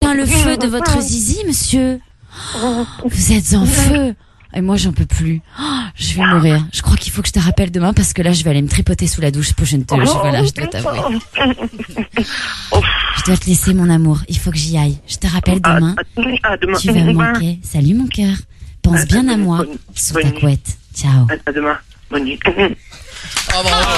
éteint le feu de votre zizi, monsieur? Vous êtes en feu. Et moi, j'en peux plus. Je vais mourir. Je crois qu'il faut que je te rappelle demain parce que là, je vais aller me tripoter sous la douche. Je dois t'avouer. Je dois te laisser, mon amour. Il faut que j'y aille. Je te rappelle demain. Demain. Tu vas me manquer. Salut, mon cœur. Pense bien à moi. Sous ta couette. Ciao. À demain. Bonne nuit. Oh, bravo.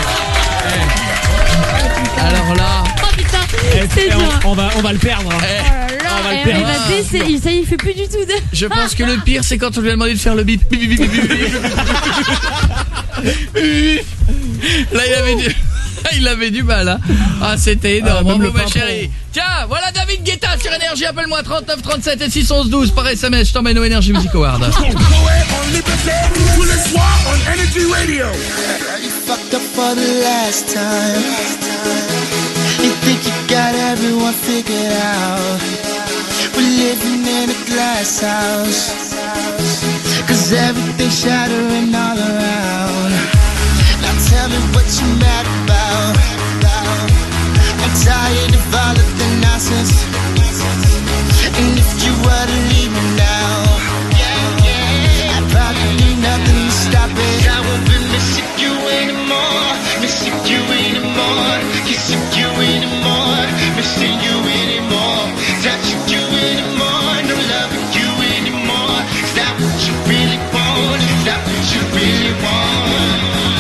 Alors là. Oh putain, c'est dur. On va le perdre. On va le perdre. Ça y fait plus du tout de... Je pense que le pire, c'est quand on lui a demandé de faire le bip. Là, il avait du mal, hein. Ah, c'était énorme. Bravo, ma chérie. Tiens, voilà David Guetta sur Énergie. Appelle-moi 39 37 et 611 12 par SMS. Je t'emmène au Énergie Music Award. You think you got everyone figured out. We're living in a glass house, 'cause everything's shattering all around. Now tell me what you're mad about. I'm tired of all of the nonsense. And if you were to leave me now, I'd probably do nothing to stop it. I won't be missing you anymore, missing you anymore, kissing you anymore, missing you anymore, touching you anymore, no loving you anymore. Is that what you really want? Is that what you really want?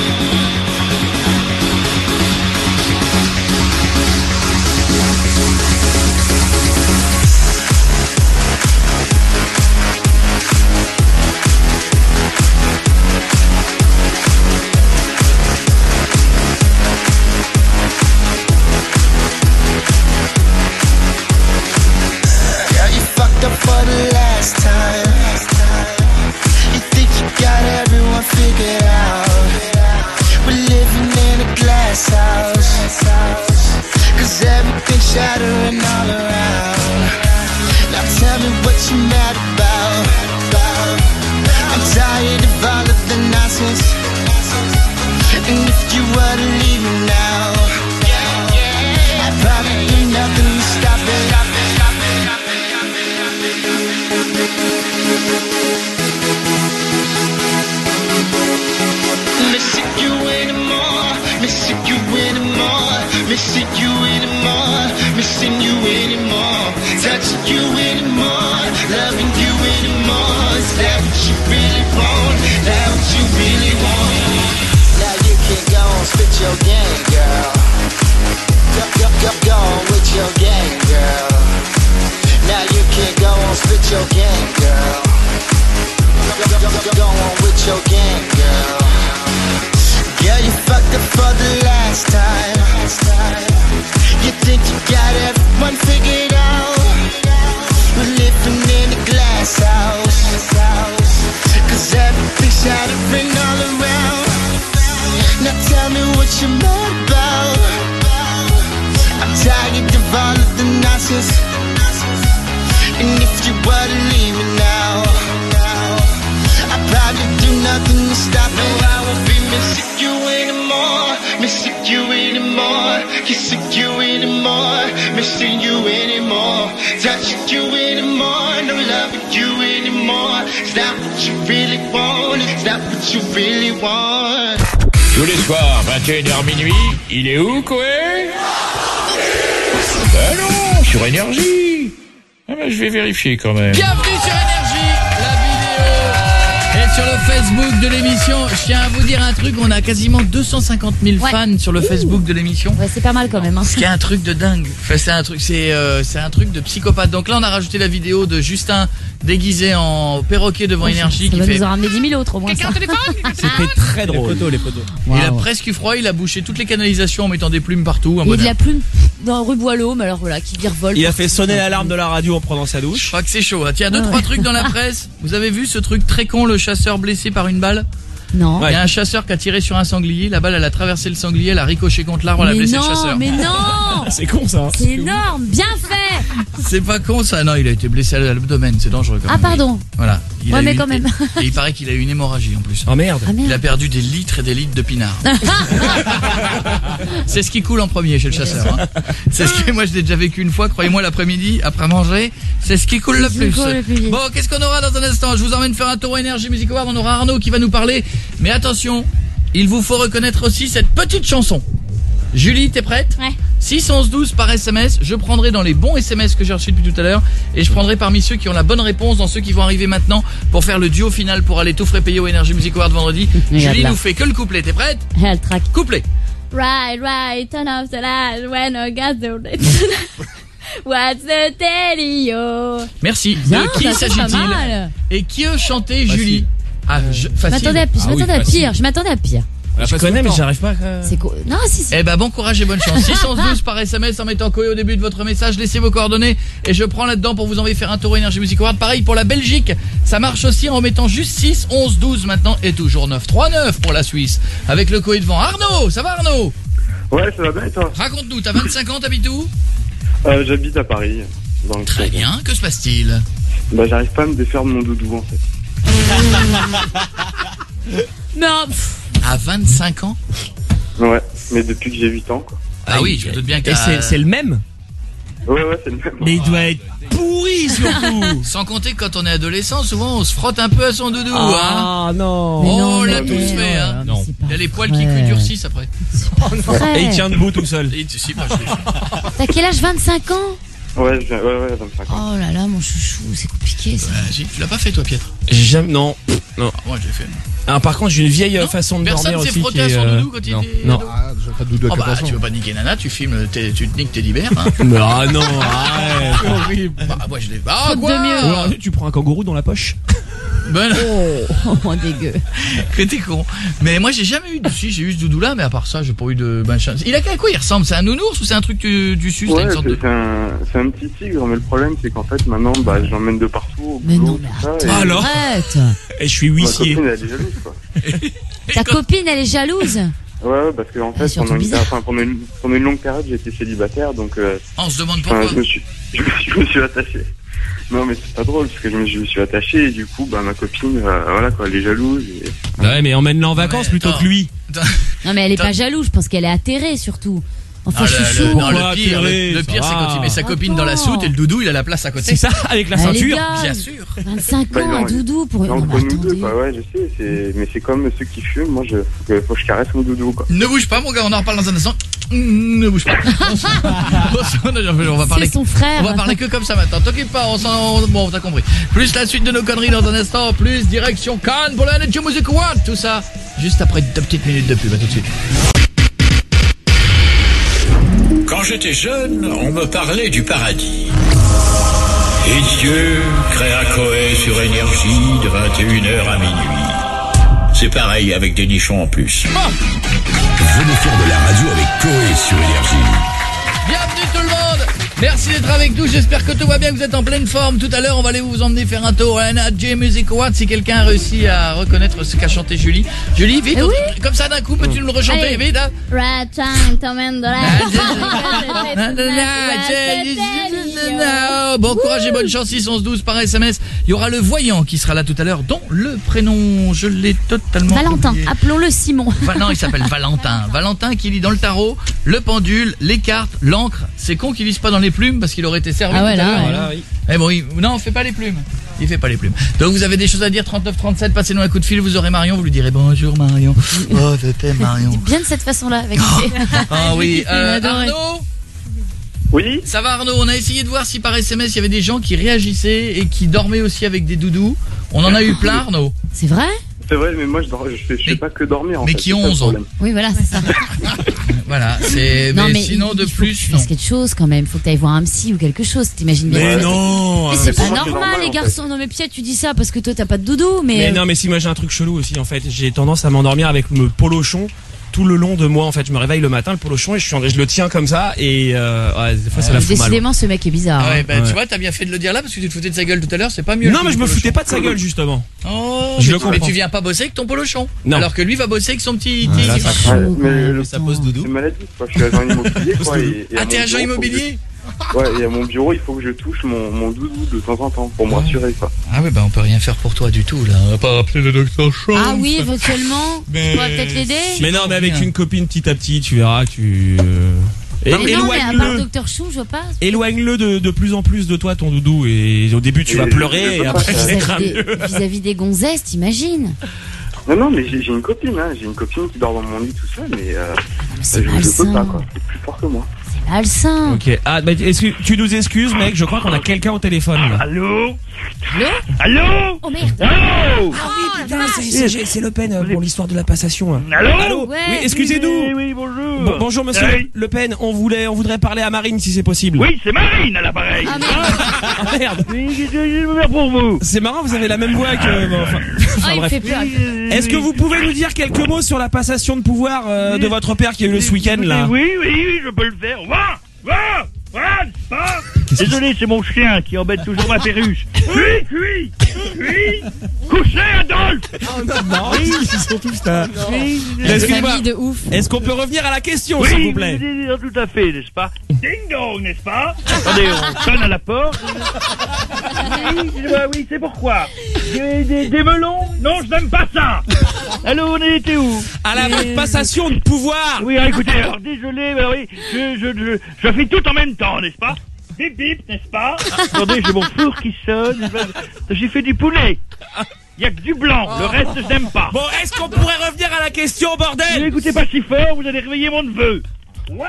For the last time, you think you got everyone figured out. We're living in a glass house, 'cause everything's shattering all around. Now tell me what you're mad about. I'm tired of all of the nonsense. And if you were to leave me now, I'd probably do nothing to stop it. Missing you anymore, missing you anymore, missing you anymore, missing you anymore, touching you anymore, loving you anymore. Is that what you really want? That what you really want? Now you can go and spit your game, girl. Go on with your game, girl. Now you can go and spit your game, girl. Go on with your game, girl. Girl, you fucked up for the last time. You think you got everyone figured out. We're living in a glass house, 'cause everything's shattering all around. Now tell me what you're mad about. I'm tired of all of the nonsense. And if you were to leave me now, I'd probably do nothing to stop it. No, I won't be missing you anymore, missing you anymore, kissing you anymore, missing you anymore, touching you anymore, no loving you anymore. Is that what you really want? Is that what you really want? Tous les soirs, 21h minuit, il est où, Koé? Ben non, sur Énergie. Ah ben, je vais vérifier quand même. Bienvenue sur Énergie, la vidéo est sur le Facebook de l'émission. Je tiens à vous dire un truc, on a quasiment 250 000 fans sur le Facebook de l'émission. Ouais, c'est pas mal quand même. Hein. Ce qui est un truc de dingue. Enfin, c'est un truc de psychopathe. Donc là, on a rajouté la vidéo de Justin déguisé en perroquet devant Énergie. Ça qui va fait... nous en ramener 10 000 autres au moins. C'était très drôle. Les photos. Wow. Il a presque eu froid, il a bouché toutes les canalisations en mettant des plumes partout. Il y a de la plume dans rue Boileau, mais alors voilà, qui virevolte. Il a fait sonner l'alarme de la radio en prenant sa douche. Je crois que c'est chaud. Hein. Tiens, trois trucs dans la presse. Vous avez vu ce truc très con, le chasseur blessé par une balle? Non. Il y a un chasseur qui a tiré sur un sanglier, la balle elle a traversé le sanglier, elle a ricoché contre l'arbre, elle a blessé le chasseur. Mais non. C'est con ça. C'est énorme, bien fait. C'est pas con ça. Non, il a été blessé à l'abdomen, c'est dangereux quand même. Ah pardon. Voilà. Ouais, mais quand même. Et il paraît qu'il a eu une hémorragie en plus. Oh merde. Ah merde. Il a perdu des litres et des litres de pinard. C'est ce qui coule en premier chez le chasseur. Hein. C'est ce que moi je l'ai déjà vécu une fois, croyez-moi, l'après-midi, après manger, c'est ce qui coule le plus. Bon, qu'est-ce qu'on aura dans un instant? Je vous emmène faire un tour Énergie Music Award. On aura Arnaud qui va nous parler. Mais attention, il vous faut reconnaître aussi cette petite chanson. Julie, t'es prête? Ouais. 611-12 par SMS, je prendrai dans les bons SMS que j'ai reçus depuis tout à l'heure et je prendrai parmi ceux qui ont la bonne réponse dans ceux qui vont arriver maintenant pour faire le duo final pour aller tout frais payer au Energy Music Award vendredi. Julie nous fait que le couplet, t'es prête? Elle traque. Couplet. Right, turn off the light when I got the what's the tellio? Merci. Bien, De qui ça fait pas s'agit-il? mal. Et qui chantait Julie? Ah, Je facile. m'attendais à pire. Je m'attendais à pire. Je connais, mais j'arrive pas. C'est quoi? Non, si. Eh ben bon courage et bonne chance. 612 par SMS en mettant Koé au début de votre message. Laissez vos coordonnées et je prends là-dedans pour vous envoyer faire un tour Energy Music Award. Pareil pour la Belgique, ça marche aussi en mettant juste 6, 11, 12 maintenant et toujours 9, 3, 9 pour la Suisse. Avec le Koé devant. Arnaud, ça va Arnaud? Ouais, ça va bien et toi? Raconte-nous, t'as 25 ans, t'habites où? J'habite à Paris. Dans le Très 13e. bien, que se passe-t-il? Bah j'arrive pas à me défaire de mon doudou en fait. Non. À 25 ans? Ouais, mais depuis que j'ai 8 ans quoi. Ah oui, je me doute bien que Et c'est le même? Ouais, c'est le même. Mais il doit être pourri surtout. Sans compter que quand on est adolescent, souvent on se frotte un peu à son doudou, hein. Ah non. Mais Oh, non, on mais l'a tous fait, hein. mais Non. c'est pas Il y a les poils vrai. qui durcissent après. Vrai. Et il tient debout tout seul. Et tu sais pas, je l'ai fait. T'as quel âge? 25 ans? Ouais, 25 ans. Oh là là, mon chouchou, c'est compliqué ça. Si, tu l'as pas fait toi, Pietre? J'aime non. Non. Ah, moi je l'ai fait. Ah, par contre, j'ai une vieille Non, façon de personne dormir s'est aussi frotté qui à est, son doudou quand il non. était Non. ado. Ah, j'ai pas de doudou à Oh bah 14 ans. tu veux pas niquer Nana, tu filmes, tu te niques Teddy Bear, hein. Ah non, arrête. C'est horrible. Bah moi je l'ai. Ah Faute quoi de mieux. Ou alors, tu prends un kangourou dans la poche. Ben Oh, dégueu. que t'es con. Mais moi j'ai jamais eu de si j'ai eu ce doudou là, mais à part ça j'ai pas eu de machin. Il a à quoi il ressemble? C'est un nounours ou c'est un truc du sus? Ouais, une sorte de... c'est un petit tigre, mais le problème c'est qu'en fait maintenant bah j'emmène de partout au Mais boulot, non, mais tout ça, arrête. et Alors Arrête. Et je suis ma huissier. copine elle est jalouse quoi. Ta copine, elle est jalouse. Ouais, parce que en Ah, fait surtout bizarre. pendant une longue période j'étais célibataire donc On se demande enfin, pourquoi. je me suis attaché. Non mais c'est pas drôle parce que je me suis attaché et du coup bah ma copine voilà quoi, elle est jalouse et... Ouais, mais emmène-la en vacances Mais plutôt attends. que lui. Non, mais elle est pas jalouse, je pense qu'elle est atterrée surtout. Enfin, Ah, chouchou. non, Pourquoi le pire, tirer, le pire ça c'est va. quand il met sa copine dans la soute et le doudou il a la place à côté. C'est ça, avec la Ah, les ceinture. gars. Bien sûr. 25 Bah, ans, non, un doudou pour une... Non, Non, entre mais nous deux, attendez. quoi, ouais, je sais, mais c'est comme ceux qui fument, moi, faut que je caresse mon doudou, quoi. Ne bouge pas mon gars, on en reparle dans un instant. Ne bouge pas. On va parler. C'est son frère. On va parler que comme ça maintenant. T'occupe pas, bon, t'as compris. Plus la suite de nos conneries dans un instant, plus direction Cannes pour la Energy Music Award. Tout ça, juste après 2 petites minutes de pub. À tout de suite. Quand j'étais jeune, on me parlait du paradis. Et Dieu créa Koé sur Énergie de 21h à minuit. C'est pareil avec des nichons en plus. Venez faire de la radio avec Koé sur Énergie. Bienvenue tout le monde. Merci d'être avec nous. J'espère que tout va bien, que vous êtes en pleine forme. Tout à l'heure, on va aller vous emmener faire un tour à la Energy Music Award. Si quelqu'un a réussi à reconnaître ce qu'a chanté Julie. Julie, vite, Oui. comme ça d'un coup, peux-tu nous le rechanter Allez. vite, hein? Right time, t'emmènes de Bon courage et bonne chance. 611-12 par SMS. Il y aura le voyant qui sera là tout à l'heure, dont le prénom, je l'ai totalement Valentin, oublié. appelons-le Simon. Non, il s'appelle Valentin. Valentin qui lit dans le tarot, le pendule, les cartes, l'encre. C'est con qu'il lise pas dans les plumes parce qu'il aurait été servi Ah ouais, tout à là, l'heure. ouais. Voilà, oui. Mais bon, non, fait pas les plumes. Il fait pas les plumes. Donc vous avez des choses à dire, 3937, passez-nous un coup de fil, vous aurez Marion, vous lui direz bonjour Marion. Oh, je t'aime Marion. Dis bien de cette façon-là avec Ah oui, adoré. Arnaud, Oui? ça va Arnaud, on a essayé de voir si par SMS il y avait des gens qui réagissaient et qui dormaient aussi avec des doudous. On en a eu plein Arnaud. C'est vrai? C'est vrai, mais moi, je fais pas que dormir, en mais fait. qui c'est ont ça le 11 ans. problème. Oui, voilà, c'est ça. Voilà, c'est Non, mais sinon il de faut que plus tu non. fasses quelque chose quand même. Faut que tu ailles voir un psy ou quelque chose. T'imagines bien. Mais que- non. Mais mais c'est pour pas moi, c'est normal, normal, les en garçons. Non, mais Pierre, tu dis ça parce que toi, t'as pas de doudou, mais. Mais non, mais si moi j'ai un truc chelou aussi en fait, j'ai tendance à m'endormir avec le polochon tout le long de moi en fait. Je me réveille le matin le polochon et je le tiens comme ça et ouais, des fois ça la fout mal. Décidément, ce mec est bizarre. Ah ouais, hein. bah Ouais. tu vois, t'as bien fait de le dire là parce que tu te foutais de sa gueule tout à l'heure, c'est pas mieux. Non, le mais je me polochon. foutais pas de sa gueule justement. Oh, Je mais le tu- mais comprends. tu viens pas bosser avec ton polochon. Non. Alors que lui va bosser avec son petit là, tigre. ça Ouais, Chaud, mais quoi. le Ça pose doudou. c'est maladif, quoi. Je suis agent immobilier, quoi. Et Ah, à t'es mon agent bureau, immobilier? Ouais, et à mon bureau, il faut que je touche mon doudou de temps en temps pour me rassurer, quoi. Ah oui, bah on peut rien faire pour toi du tout, là. On va pas appeler le docteur Chang. Ah oui, éventuellement. Mais- On pourrait peut-être l'aider. Mais non, mais avec Bien. une copine petit à petit, tu verras, tu... Mais non, mais à part éloigne-le. Dr Chou, je vois pas. Éloigne-le de plus en plus de toi, ton doudou. Et au début, tu vas pleurer et après, ça ira mieux. Vis-à-vis des gonzesses, t'imagines? Non, mais j'ai une copine, hein. J'ai une copine qui dort dans mon lit tout seul, mais c'est je peux malsain. pas, quoi. C'est plus fort que moi. C'est malsain. Ok. Ah, bah, est-ce que tu nous excuses, mec? Je crois qu'on a quelqu'un au téléphone, là. Allô? Allô? Allô? Oh merde. Allô? Ah oui, Putain, c'est Le Pen pour l'histoire de la passation. Là. Allô? Ouais. Oui, excusez-nous. Oui, bonjour. Bonjour, monsieur Oui. Le Pen. On voudrait parler à Marine si c'est possible. Oui, c'est Marine à l'appareil. Ah merde. Ah, merde. Oui, qu'est-ce que je peux faire pour vous? C'est marrant, vous avez la même voix que. Bon, enfin, Ah, il me bref. fait peur. Est-ce que vous pouvez nous dire quelques mots sur la passation de pouvoir de votre père qui a eu le ce week-end là? Oui, je peux le faire. Va, n'est-ce pas? Désolé, c'est mon chien qui embête toujours ma perruche. Cui. Couchez, Adolphe. Oh non, ils sont tous là. Oui, Excusez-moi. Famille de ouf. Est-ce qu'on peut revenir à la question, oui, s'il vous plaît? tout à fait, n'est-ce pas? Ding dong, n'est-ce pas? Attendez, on sonne à la porte. Oui, c'est pourquoi. Des melons? Non, je n'aime pas ça. Allô, on était où? À la passation de pouvoir. Oui, écoutez, alors désolé, mais oui, je fais tout en même temps, n'est-ce pas? Bip bip, n'est-ce pas? Attendez, j'ai mon four qui sonne. J'ai fait du poulet. Il y a que du blanc, le reste je n'aime pas. Bon, est-ce qu'on pourrait revenir à la question, bordel? N'écoutez pas si fort, vous allez réveiller mon neveu. Ouin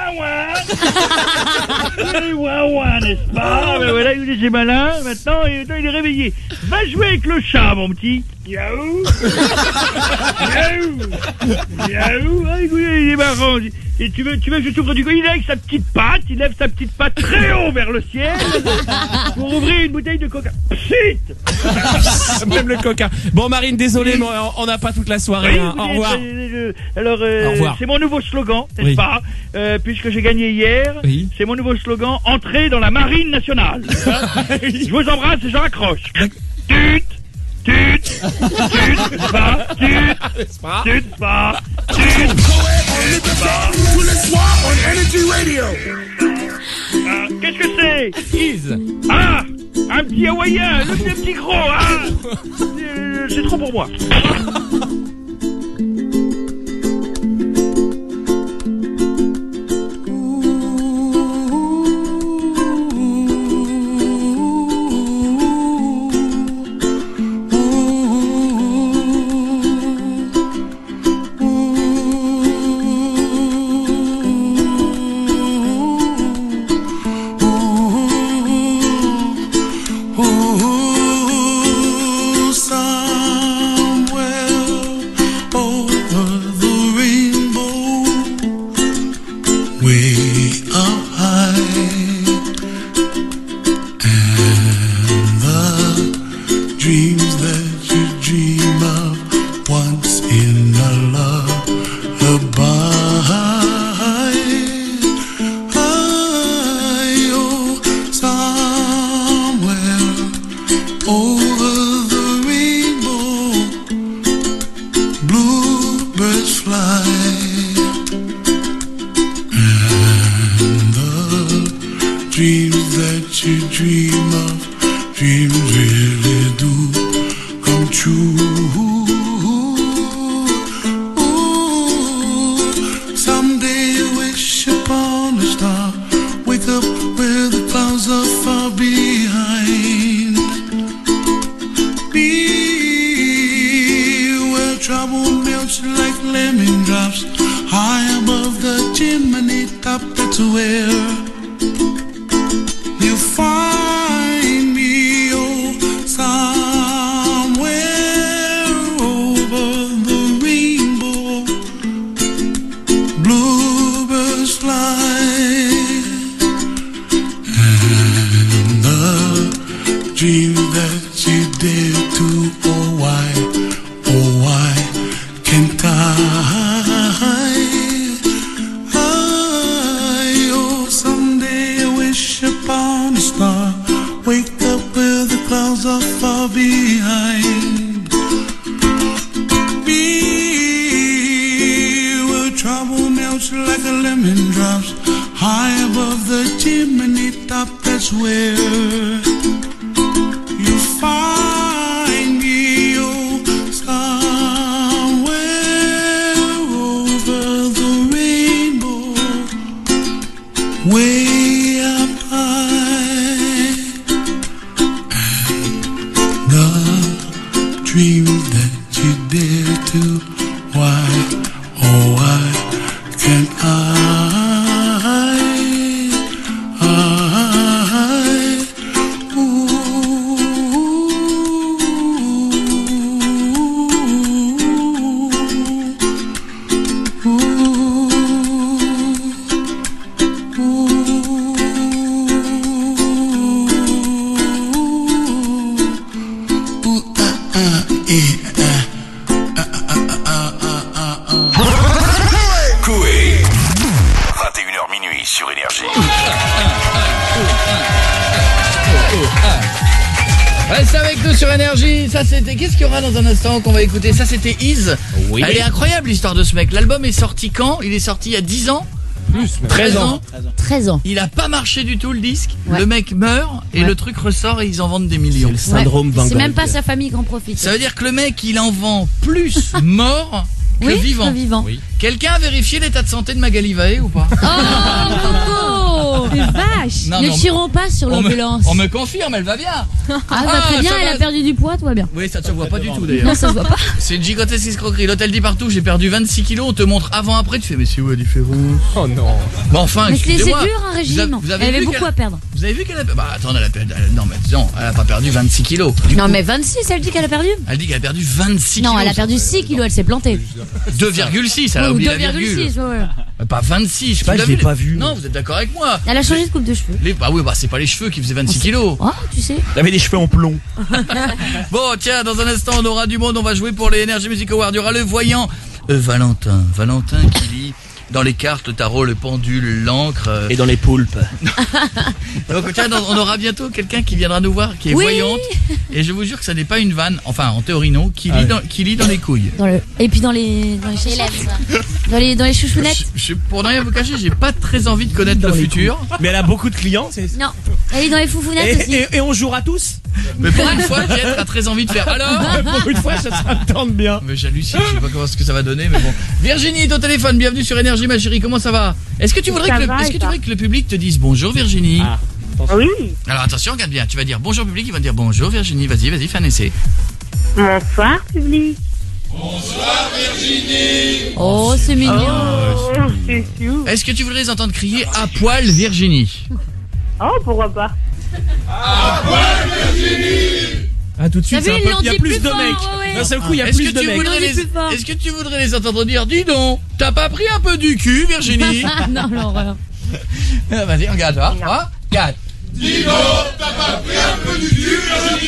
ouin, n'est-ce pas? Ben voilà, il est malin, maintenant il est réveillé. Va jouer avec le chat, mon petit. Yaou. Ah, écoutez, il est marrant. Et tu veux que je t'ouvre du coup? Il lève sa petite patte, très haut vers le ciel pour ouvrir une bouteille de coca. Psst. Même le coquin. Bon, Marine, désolé, mais on n'a pas toute la soirée. Oui, Hein. Au revoir. Alors, Au revoir. c'est mon nouveau slogan, n'est-ce Oui. pas? Puisque j'ai gagné hier, Oui. c'est mon nouveau slogan, entrer dans la marine nationale. Je vous embrasse et je raccroche. Tut, n'est-ce pas? N'est-ce pas? Tous les soirs on Energy Radio. Ah, qu'est-ce que c'est? Is. Ah, un petit hawaïen, le petit gros, hein? C'est trop pour moi. dreams that you dare to. Why, oh why can't Coé. 21h minuit sur Énergie. Reste avec nous sur Énergie. Ça c'était, qu'est-ce qu'il y aura dans un instant qu'on va écouter? Ça c'était Is. Oui. Elle est incroyable l'histoire de ce mec. L'album est sorti quand? Il est sorti il y a 10 ans. Plus, 13 ans. 13 ans. Il a pas marché du tout le disque. Ouais. Le mec meurt et le truc ressort et ils en vendent des millions. Le syndrome Van Gogh. C'est même pas sa famille qui en profite. Ça veut dire que le mec il en vend plus mort que oui, vivant. que vivant. Oui. Quelqu'un a vérifié l'état de santé de Magali Vaé ou pas? Oh, des vaches. Non, Ne mais chirons pas sur l'ambulance. on me confirme, elle va bien. Ah, va très bien, ça elle va. a perdu du poids, tout va bien. Oui, ça se voit pas du tout Non, d'ailleurs. ça se voit pas. C'est une gigantesque escroquerie. L'hôtel dit partout, j'ai perdu 26 kilos, on te montre avant après, tu fais mais c'est où la différence? Oh non. Bon enfin, Mais c'est excusez-moi. dur un régime. Vous avez Elle avait vu beaucoup qu'elle- à perdre. Vous avez vu qu'elle a... Bah attends, elle a perdu... Non mais non, elle a pas perdu 26 kilos. Non, mais 26, elle dit qu'elle a perdu. Elle dit qu'elle a perdu 26 kilos. Non, elle a perdu 6 kilos, elle s'est plantée. 2,6, elle a Ou oublié la virgule. 2,6, ouais. Pas 26, sais pas, vous je l'avez l'ai pas vu. Non, vous êtes d'accord avec moi. Elle a changé de coupe de cheveux. Bah oui, bah c'est pas les cheveux qui faisaient 26 kilos. Oh, tu sais. Elle avait des cheveux en plomb. Bon, tiens, dans un instant, on aura du monde, on va jouer pour les Energy Music Awards. Il y aura le voyant Valentin qui lit dans les cartes, le tarot, le pendule, l'encre. Et dans les poulpes. Donc tiens, on aura bientôt quelqu'un qui viendra nous voir, qui est Oui. voyante. Et je vous jure que ça n'est pas une vanne, enfin en théorie non, qui lit dans les couilles. Et puis dans les chaussettes. Dans les chouchounettes. Pour ne rien vous cacher, j'ai pas très envie de connaître le futur. Mais elle a beaucoup de clients. Non, elle est dans les foufounettes aussi. Et on jouera tous. Mais pour une fois, Jette a très envie de faire. Alors Pour une fois, ça me tente bien. Mais j'hallucine, je sais pas comment ce que ça va donner, mais bon. Virginie est au téléphone, bienvenue sur Énergie ma chérie, comment ça va? Est-ce que tu voudrais que le public te dise bonjour Virginie? Oui. Alors attention, regarde bien, tu vas dire bonjour public, il va dire bonjour Virginie, vas-y, fais un essai. Bonsoir, public. Bonsoir Virginie. Oh, c'est mignon. Oh, c'est chou. Est-ce que tu voudrais les entendre crier à poil Virginie? Oh, pourquoi pas? À poil Virginie. Ah, tout de suite, T'as vu, il ils y a l'ont plus dit de plus mecs. fort, ouais. D'un seul coup, il y a Est-ce plus que de tu mecs. voudrais Est-ce que tu voudrais les entendre dire dis donc, t'as pas pris un peu du cul Virginie? Non, l'horreur. Vas-y, regarde, hein, regarde. Dis donc, t'as pas pris un peu du cul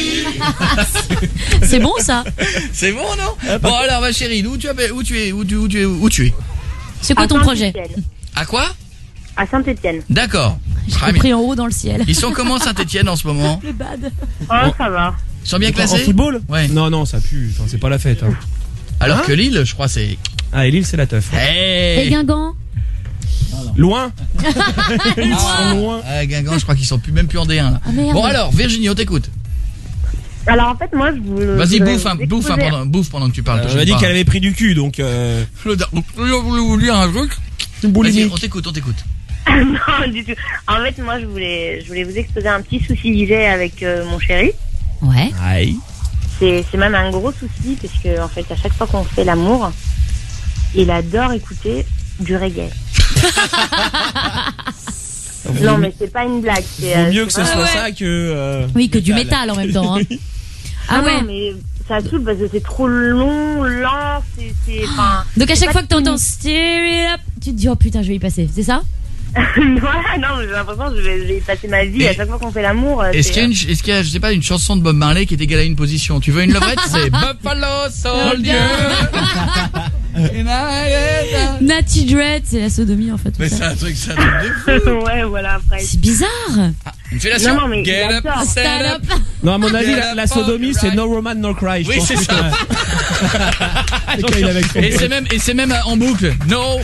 Virginie? C'est bon ça. C'est bon non? Bon alors ma chérie, où tu es? C'est quoi ton projet? À quoi? À Saint-Étienne. D'accord. J'ai pris en haut dans le ciel. Ils sont comment Saint-Étienne en ce moment? Le bad. Oh, ça va. Ils sont bien En classés? football? Ouais. Non, ça pue. Enfin, c'est pas la fête. Hein. Alors que Lille, je crois c'est... Ah, et Lille, c'est la teuf. Et Hey. Guingamp? Loin. Ils sont loin. Guingamp, je crois qu'ils sont même plus en D1 là. Ah, merde. Bon alors, Virginie, on t'écoute. Alors, en fait, moi, je vous... Vas-y, voudrais bouffe pendant que tu parles. Elle m'a dit qu'elle avait pris du cul, donc... Je voulais vous dire un truc. Vas-y, on t'écoute. Non, du tout. En fait, moi, je voulais vous exposer un petit souci que j'ai avec mon chéri. Ouais. Aïe. C'est même un gros souci, parce que, en fait, à chaque fois qu'on fait l'amour, il adore écouter du reggae. Non, mais c'est pas une blague. Vaut mieux que ce soit ça que... Oui, que du métal en même temps. Hein. Ah ouais. Non, mais ça saoule parce que c'est trop long, lent, c'est enfin... Donc à chaque fois que t'entends Steer It Up, tu te dis oh putain je vais y passer, c'est ça? Voilà, non, mais j'ai l'impression que je vais y passer ma vie. Et- à chaque fois qu'on fait l'amour. Est-ce qu'il y a, je sais pas, une chanson de Bob Marley qui est égale à une position? Tu veux une levrette? C'est Buffalo Soldier. Natty Dread, c'est la sodomie en fait. tout Mais ça. c'est un truc de fou. Ouais, voilà, après. C'est bizarre. Une fellation? Non, mais Get il up, adore. stand up. Non, à mon avis, Get la up, sodomie, c'est right. no roman, no cry. Je Oui, pense c'est que ça. Et c'est même en boucle. No.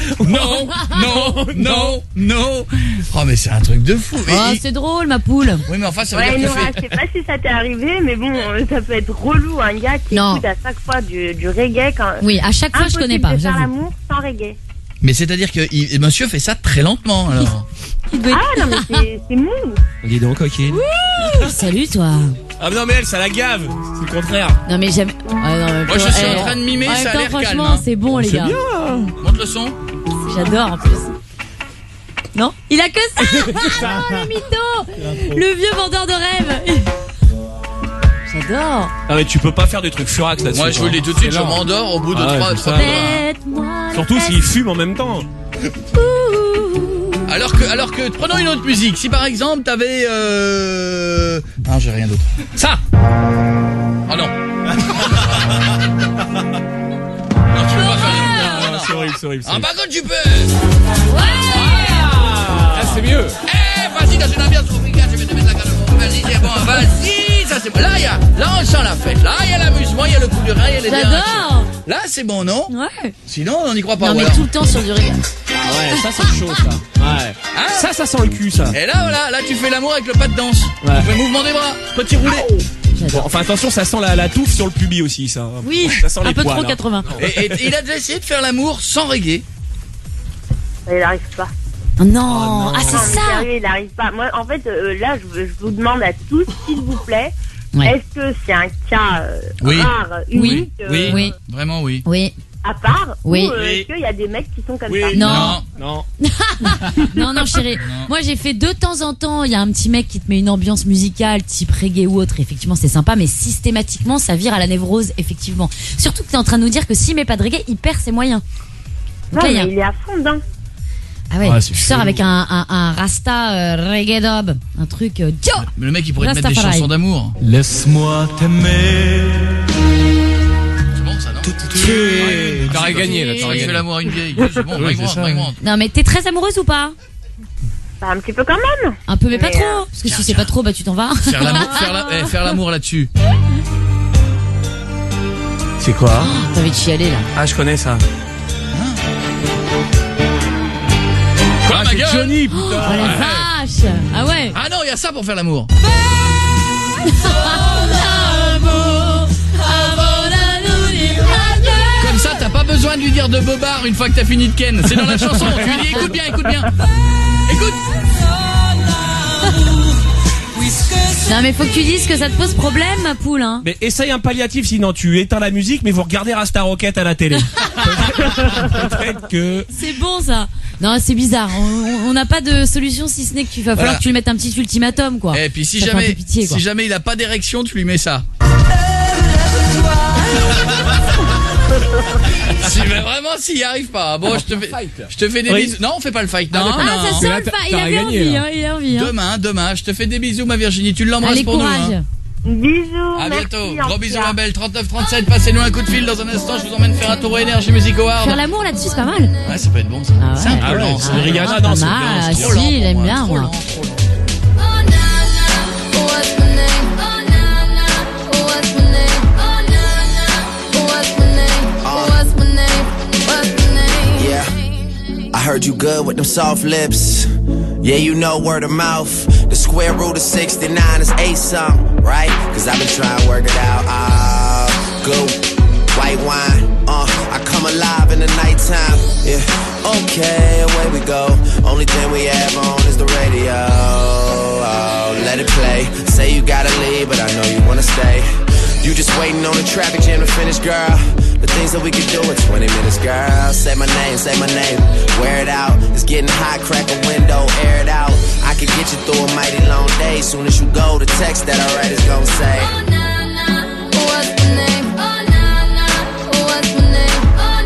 Oh, mais c'est un truc de fou. Oh c'est drôle ma poule. Oui, mais enfin, ça veut Ouais, dire non, que tu je sais pas si ça t'est arrivé, mais bon, ça peut être relou, un gars qui Non. écoute à chaque fois du reggae quand... Oui, à chaque fois je connais pas, Impossible de faire j'avoue. l'amour sans reggae. Mais c'est-à-dire que monsieur fait ça très lentement alors. Ah non mais c'est mou. Dis donc, coquine. Salut toi. Ah non mais elle, ça la gave. C'est le contraire. Non mais j'aime. Moi je suis en train de mimer, ça a l'air calme. Franchement, c'est bon les gars. Bien. Monte le son. J'adore en plus. Non, il a que ça. Ah non, le mytho. Le vieux vendeur de rêves. J'adore. Ah mais tu peux pas faire des trucs furax là-dessus. Moi je vous le dis tout de suite, je m'endors au bout de 3 Surtout s'il fume en même temps. Alors que prenons une autre musique. Si par exemple t'avais non, j'ai rien d'autre. Ça. Oh non. Non, tu peux pas faire. Non, c'est horrible. Ah bah quand tu peux. Ah, c'est mieux. Vas-y dans une ambiance tropicale, je vais te mettre la gamme. Vas-y, c'est bon. Vas-y, ça c'est bon. Là on sent la fête. Là il y a l'amusement, il y a le coup de rein, il y a les J'adore. Là c'est bon, non? Ouais. Sinon on n'y croit pas. Non mais tout le temps sur du reggae. Ah ouais, ça c'est chaud ça. Ouais. Hein Ça sent le cul ça. Et là voilà, là tu fais l'amour avec le pas de danse. Ouais. Tu fais mouvement des bras, petit roulé. Bon, enfin attention, ça sent la touffe sur le pubis aussi ça. Oui, ça sent un les peu poils, trop hein. 80. Et il a déjà essayé de faire l'amour sans reggae. Il arrive pas. Oh non. Ah c'est Non, mais ça. sérieux, il arrive pas. Moi en fait là je vous demande à tous s'il vous plaît. Ouais. Est-ce que c'est un cas Oui. rare, unique, Oui. Vraiment oui. Oui. à part Oui. ou est-ce qu'il y a des mecs qui sont comme Oui. ça? Non. Non chérie. Moi j'ai fait de temps en temps, il y a un petit mec qui te met une ambiance musicale type reggae ou autre, effectivement c'est sympa, mais systématiquement ça vire à la névrose, effectivement. Surtout que t'es en train de nous dire que s'il met pas de reggae, il perd ses moyens. Donc Non, là, il y a- mais il est à fond dedans. Ah ouais, Ouais, tu c'est sors chelou. avec un rasta reggae dub, un truc Dio. Mais le mec il pourrait te mettre des Rastafari. chansons d'amour. Laisse-moi t'aimer. C'est bon ça non? T'aurais gagné là, Tu t'aurais fais gagné. l'amour à une vieille. C'est bon, Oui, c'est ça. Non mais t'es très amoureuse ou pas? Bah, un petit peu quand même. Un peu mais pas Mais, trop. Parce que si c'est pas trop, bah tu t'en vas. Faire l'amour là-dessus. C'est quoi? T'as envie de chialer là. Ah, je connais ça. Quoi ma C'est gueule? Johnny, putain. Oh la vache. Ah ouais. Ah non, il y a ça pour faire l'amour. Comme ça, t'as pas besoin de lui dire de bobard une fois que t'as fini de ken. C'est dans la chanson. Tu lui dis écoute bien. Écoute. Non mais faut que tu dises que ça te pose problème ma poule hein. Mais essaye un palliatif, sinon tu éteins la musique, mais vous regardez Rasta Rocket à la télé. Peut-être que... C'est bon ça. Non c'est bizarre. On n'a pas de solution si ce n'est qu'il va falloir Voilà. que tu lui mettes un petit ultimatum quoi. Et puis si Ça fait un jamais, peu pitié, quoi. si jamais il a pas d'érection, tu lui mets ça. Si, mais vraiment, s'il y arrive pas. Bon, je te fais des bisous. Non, on fait pas le fight. Non, Ah ça non. sent là, le fa. Il t'aurais avait gagné, envie là. hein. Il a envie hein. Demain, je te fais des bisous, ma Virginie. Tu l'embrasses Allez pour courage. nous. Hein. Bisous. À merci, bientôt. en Gros tout bisous, cas. ma belle. 39-37. Passez-nous un coup de fil dans un instant. Je vous emmène faire un tour au Energy Music Award. Faire l'amour là-dessus c'est pas mal. Ouais, ça peut être bon, ça. Ah ouais. C'est un peu Ah ouais, lent. c'est ça. une Rihanna, Ah, non, pas c'est mal. bien, Ah, c'est Trop si, lent pour il aime moi, bien trop moi. lent, trop lent. Yeah, I heard you good with them soft lips. Yeah, you know word of mouth. The square root of 69 is 8 something, right? Cause I've been trying to work it out. Good white wine. I come alive in the nighttime. Yeah, okay, away we go. Only thing we have on is the radio. Oh, let it play. Say you gotta leave, but I know you wanna stay. You just waiting on the traffic jam to finish, girl. The things that we could do in 20 minutes, girl. Say my name, wear it out. It's getting hot, crack a window, air it out. I could get you through a mighty long day. Soon as you go, the text that I write is gonna say, what's my name? What's my name?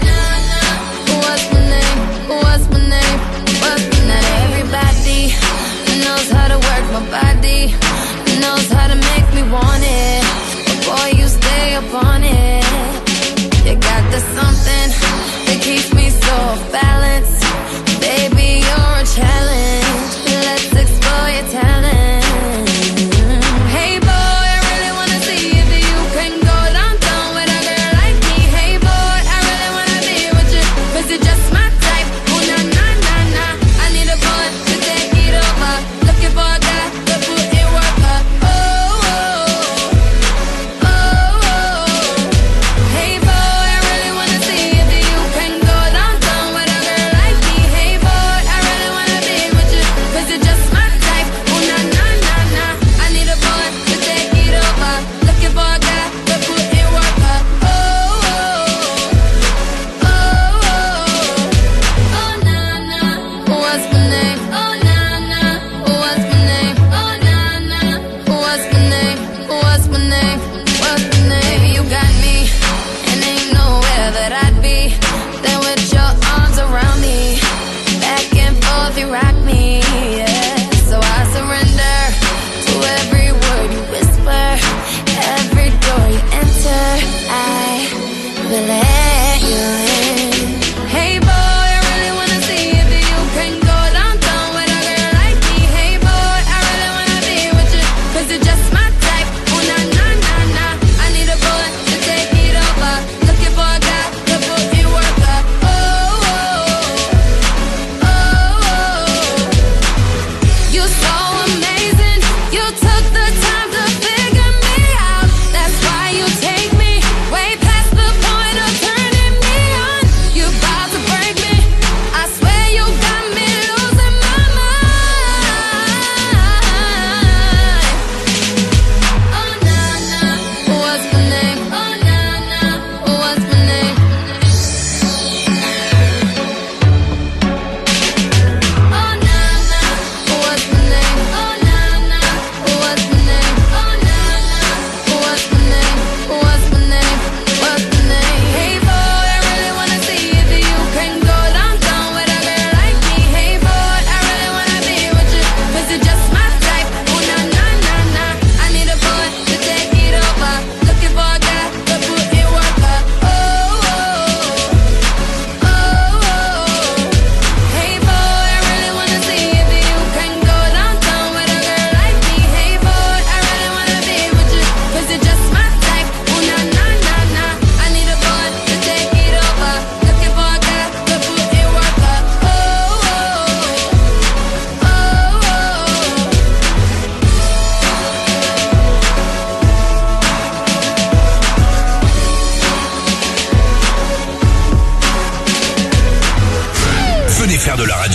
What's my name? Not everybody knows how to work my body, knows how to make me want it. But boy, you stay up on it. You got the something that keeps me so off balance. Baby, you're a challenge. Let's explore your talent. Hey boy, I really wanna see if you can go downtown with a girl like me. Hey boy, I really wanna be with you, 'cause you're just my type. Oh na na na na, I need a boy to take it over. Looking for a guy to put in work. Oh oh oh. Hey boy, I really wanna see if you can go downtown with a girl like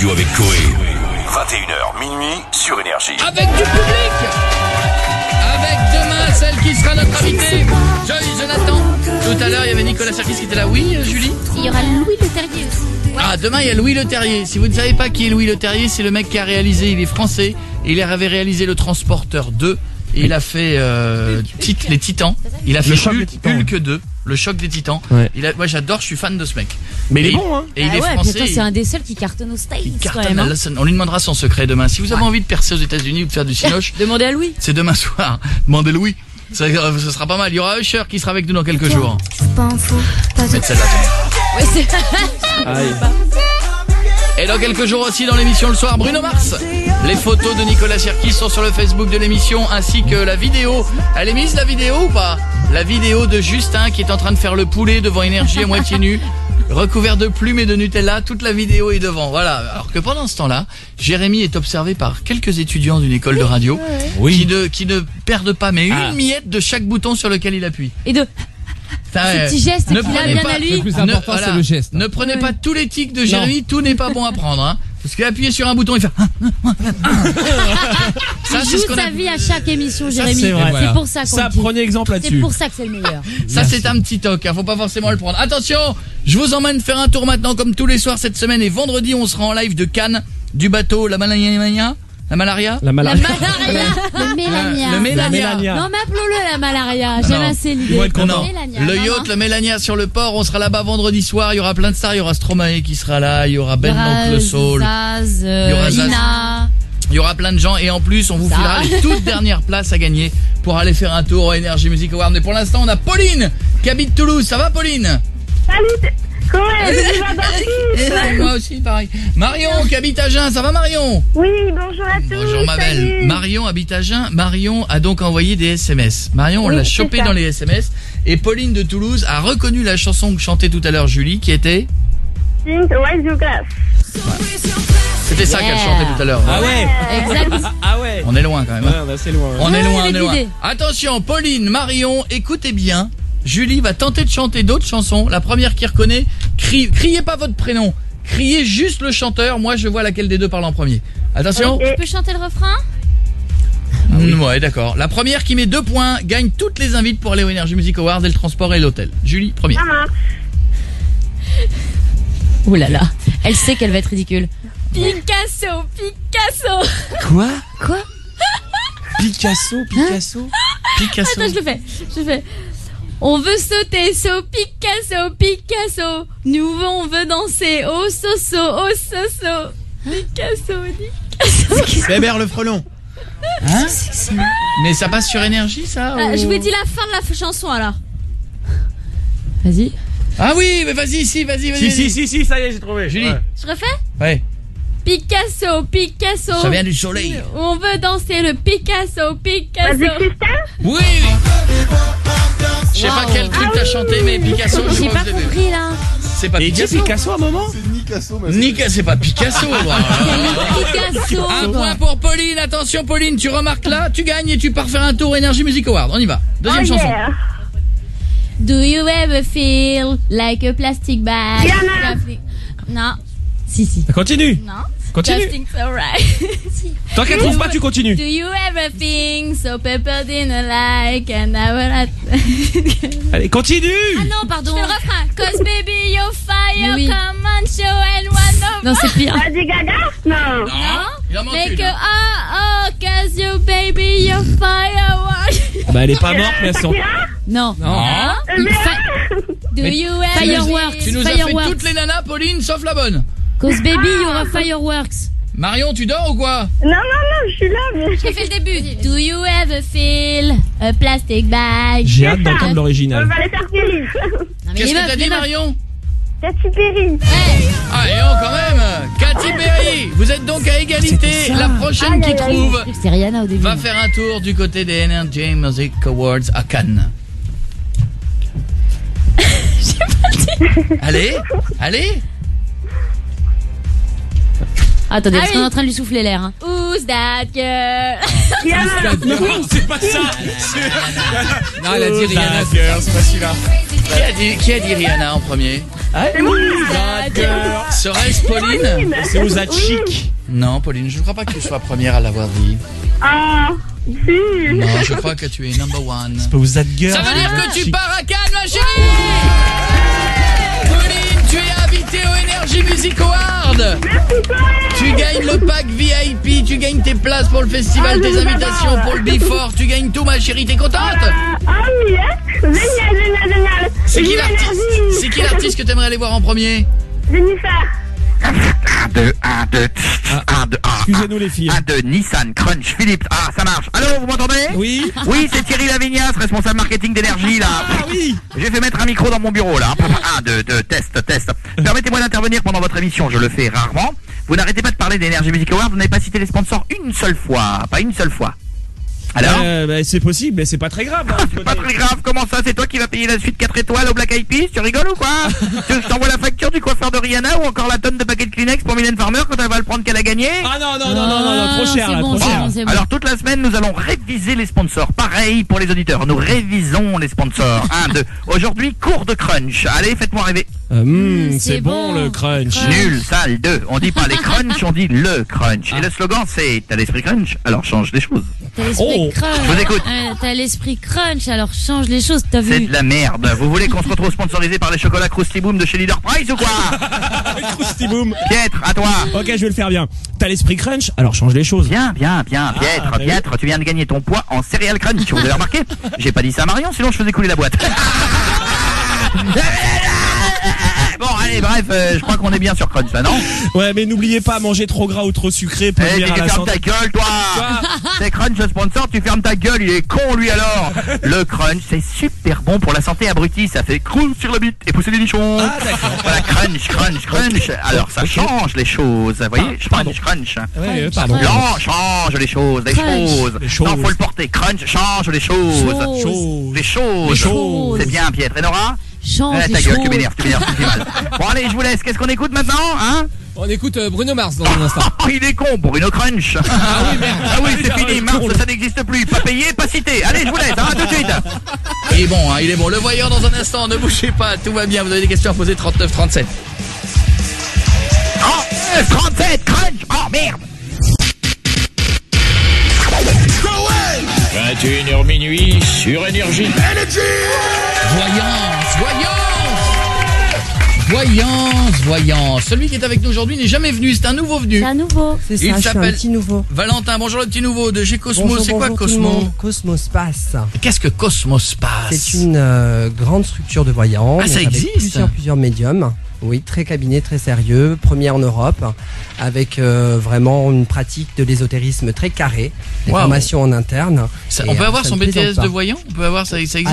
radio avec Coé. 21h minuit sur Énergie. Avec du public. Avec demain celle qui sera notre invitée, Joy Jonathan. Tout à l'heure il y avait Nicolas Sarkozy qui était là. Oui, Julie. Il y aura Louis Leterrier aussi. Ouais. Ah, demain il y a Louis Leterrier. Si vous ne savez pas qui est Louis Leterrier, c'est le mec qui a réalisé, il est français, et il avait réalisé Le Transporteur 2. Et il a fait les Titans. Il a fait Hulk 2, Le Choc des Titans. Ouais. Moi j'adore, je suis fan de ce mec. Mais il est bon, hein. Et il est français. C'est un des seuls qui cartonne aux States. Quand même, hein. On lui demandera son secret demain. Si vous avez envie de percer aux États-Unis ou de faire du cinoche, demandez à Louis. C'est demain soir. Demandez à Louis. Ce sera pas mal. Il y aura Usher qui sera avec nous dans quelques jours. Pas un fou. Mettre celle-là. Ouais, c'est. Et dans quelques jours aussi dans l'émission le soir, Bruno Mars. Les photos de Nicolas Cherki sont sur le Facebook de l'émission, ainsi que la vidéo. Elle est mise la vidéo ou pas? La vidéo de Justin qui est en train de faire le poulet devant Énergie à moitié nu, recouvert de plumes et de Nutella. Toute la vidéo est devant. Voilà. Alors que pendant ce temps-là, Jérémy est observé par quelques étudiants d'une école de radio qui ne perdent pas mais une miette de chaque bouton sur lequel il appuie. Et de ce petit geste qu'il a bien à lui. Le plus important, c'est le geste. Ne prenez pas tous les tics de Jérémy, tout n'est pas bon à prendre, hein. Parce qu'appuyer sur un bouton, il fait. Il joue sa vie à chaque émission, Jérémy. C'est pour ça qu'on ça, prenez exemple là-dessus. C'est pour ça que c'est le meilleur. Ça, c'est un petit toc, hein, faut pas forcément le prendre. Attention, je vous emmène faire un tour maintenant, comme tous les soirs cette semaine. Et vendredi, on sera en live de Cannes, du bateau, la malaria. Le Mélania. Non, mais appelons-le la malaria. J'aime assez l'idée. Le yacht, le Mélania sur le port. On sera là-bas vendredi soir. Il y aura plein de stars. Il y aura Stromae qui sera là. Il y aura Ben Oncle Soul. Il y aura Lina. Il y aura plein de gens. Et en plus, on vous filera les toutes dernières places à gagner pour aller faire un tour au Energy Music Award. Mais pour l'instant, on a Pauline qui habite Toulouse. Ça va, Pauline? Salut. Moi aussi, pareil. Marion qui habite Agen, ça va Marion? Oui, bonjour à tous. Bonjour ma belle. Salut. Marion habite Agen. Marion a donc envoyé des SMS. Marion, on l'a chopé dans les SMS. Et Pauline de Toulouse a reconnu la chanson que chantait tout à l'heure Julie, qui était Think Wise Your Glass. C'était ça qu'elle chantait tout à l'heure. Ah ouais. Exact. Ah ouais. On est loin quand même. Ouais, on est assez loin. Ouais. On est loin. Attention, Pauline, Marion, écoutez bien. Julie va tenter de chanter d'autres chansons. La première qui reconnaît, criez pas votre prénom. Criez juste le chanteur. Moi, je vois laquelle des deux parle en premier. Attention. Tu peux chanter le refrain? Ouais, d'accord. La première qui met 2 points gagne toutes les invites pour aller au Energy Music Awards et le transport et l'hôtel. Julie, première. Ouh là là. Elle sait qu'elle va être ridicule. Picasso. Quoi? Picasso. Attends, je le fais. On veut sauter, Picasso. Nous, on veut danser, oh soso. Picasso. Bébert le frelon. Hein? Mais ça passe sur Énergie, ça ou... Je vous dis la fin de la chanson, alors. Vas-y. Ah oui, mais vas-y. Si, ça y est, j'ai trouvé. Julie. Ouais. Je refais? Ouais. Picasso. Ça vient du soleil. On veut danser le Picasso. Oui. Je sais pas quel truc t'as chanté, mais Picasso, j'ai pas compris là. C'est pas Picasso à un moment? C'est Nicasso. C'est pas Picasso. Picasso. Un point pour Pauline. Attention Pauline, tu remarques là, tu gagnes et tu pars faire un tour Energy Music Award. On y va. Deuxième chanson. Yeah. Do you ever feel like a plastic bag? Non. Si. Continue. Non. Continue. Just think so right. Tant qu'elle trouve pas, tu continues. Do you ever think so people didn't like and I Allez, continue. Ah non, pardon. Je fais le refrain. Cause baby you're fire, come on show and one of... Non, c'est pire. Lady Gaga? Non. Il en manque Make une. oh, cause you baby you're fire. Bah elle est pas morte, mais elle sent... Non. Do you ever... Fireworks. Tu nous as fait toutes les nanas, Pauline, sauf la bonne. Cause baby, il y aura fireworks. Marion, tu dors ou quoi? Non, je suis là. Mais... J'ai fait le début. Do you ever feel a plastic bag? J'ai hâte d'entendre On l'original. va aller faire Perry. Qu'est-ce que t'as dit, Marion? Katy Perry. Ah, et quand même. Katy Perry. Vous êtes donc à égalité. La prochaine qui trouve C'est Rihanna au début. va faire un tour du côté des Energy Music Awards à Cannes. Allez. Attendez, parce oui. qu'on est en train de lui souffler l'air. Hein. Who's that girl? Non, c'est pas ça. Non, elle a dit Rihanna. C'est pas celui-là. Qui a dit Rihanna en premier? C'est moi. Serait-ce Pauline? C'est aux Chic. Non, Pauline, je ne crois pas que tu sois première à l'avoir dit. Ah, si. Non, je crois que tu es number one. C'est pas aux Girl. Ça veut dire que tu pars à Cannes, ma chérie. Pauline, tu es invitée au Energy Music Award. Tu gagnes le pack VIP, tu gagnes tes places pour le festival, tes invitations pour le Before, tu gagnes tout, ma chérie, t'es contente? Ah oui, génial. C'est qui l'artiste que t'aimerais aller voir en premier? Jennifer. 1, 2, 1, 2, 1, 2, 1. Excusez-nous les filles. 1, 2, Nissan, Crunch, Philippe. Ah, ça marche. Allô, vous m'entendez? Oui. Oui, c'est Thierry Lavignas, responsable marketing d'énergie, là. Ah oui. J'ai fait mettre un micro dans mon bureau, là. 1, 2, 2, test. Permettez-moi d'intervenir pendant votre émission, je le fais rarement. Vous n'arrêtez pas de parler d'Energy Music Award, vous n'avez pas cité les sponsors une seule fois. Pas une seule fois. Alors c'est possible, mais c'est pas très grave. Hein, c'est pas très grave, comment ça? C'est toi qui vas payer la suite 4 étoiles au Black Eyed Peas? Tu rigoles ou quoi? Tu veux que je t'envoie la facture du coiffeur de Rihanna ou encore la tonne de paquets de Kleenex pour Mylène Farmer quand elle va le prendre qu'elle a gagné? Ah non, trop cher là, bon, trop cher. c'est bon. Alors toute la semaine nous allons réviser les sponsors. Pareil pour les auditeurs, nous révisons les sponsors. 1, 2. Aujourd'hui, cours de crunch. Allez, faites-moi rêver. C'est bon le crunch. Nul, sale, 2. On dit pas les crunch, on dit le crunch. Et le slogan c'est t'as l'esprit crunch, alors change les choses. T'as l'esprit crunch. Je vous écoute. T'as l'esprit crunch, alors change les choses, t'as vu? C'est de la merde. Vous voulez qu'on se retrouve sponsorisé par les chocolats Krusty Boom de chez Leader Price ou quoi? Krusty Boom. Pietre, à toi. Ok, je vais le faire bien. T'as l'esprit crunch, alors change les choses. Bien, Pietre, tu viens de gagner ton poids en céréales crunch. Vous avez remarqué? J'ai pas dit ça à Marion, sinon je faisais couler la boîte. Bon, allez, bref, je crois qu'on est bien sur Crunch, là, non? Ouais, mais n'oubliez pas, manger trop gras ou trop sucré peut nuire à la ferme santé. ta gueule, toi. C'est Crunch le sponsor, tu fermes ta gueule, il est con, lui, alors. Le Crunch, c'est super bon pour la santé abrutie, ça fait croûte sur la bite et pousser des nichons. Ah, d'accord. Voilà, Crunch. Alors, ça change les choses, vous voyez? Crunch. Ouais, pardon. Non, change les choses, Non, faut le porter. Crunch, change les choses. Les choses. C'est bien, Pietre. Et Nora? Change ta gueule, tu m'énerves, tu fais mal. Bon, allez, je vous laisse. Qu'est-ce qu'on écoute maintenant, hein? On écoute Bruno Mars dans un instant. Il est con, Bruno Crunch. Ah oui, merde. Ah oui, c'est fini, Mars, ça n'existe plus. Pas payé, pas cité. Allez, je vous laisse, tout de suite. Il est bon. Le voyant dans un instant, ne bougez pas, tout va bien. Vous avez des questions à poser, 39-37. 37, Crunch. Oh, merde. 21h minuit sur Énergie. Voyance. Celui qui est avec nous aujourd'hui n'est jamais venu, c'est un nouveau venu. C'est un nouveau. C'est ça, Il je suis un s'appelle petit nouveau. Valentin. Bonjour le petit nouveau de chez Cosmo. Bonjour, C'est quoi bonjour tout le Cosmo? monde. Cosmo Space. Qu'est-ce que Cosmo Space? C'est une grande structure de voyance. Ah, ça avec existe? plusieurs médiums. Oui, très cabinet, très sérieux, premier en Europe, avec vraiment une pratique de l'ésotérisme très carrée, des formations en interne. On peut avoir son BTS de voyant? On peut avoir ça existe?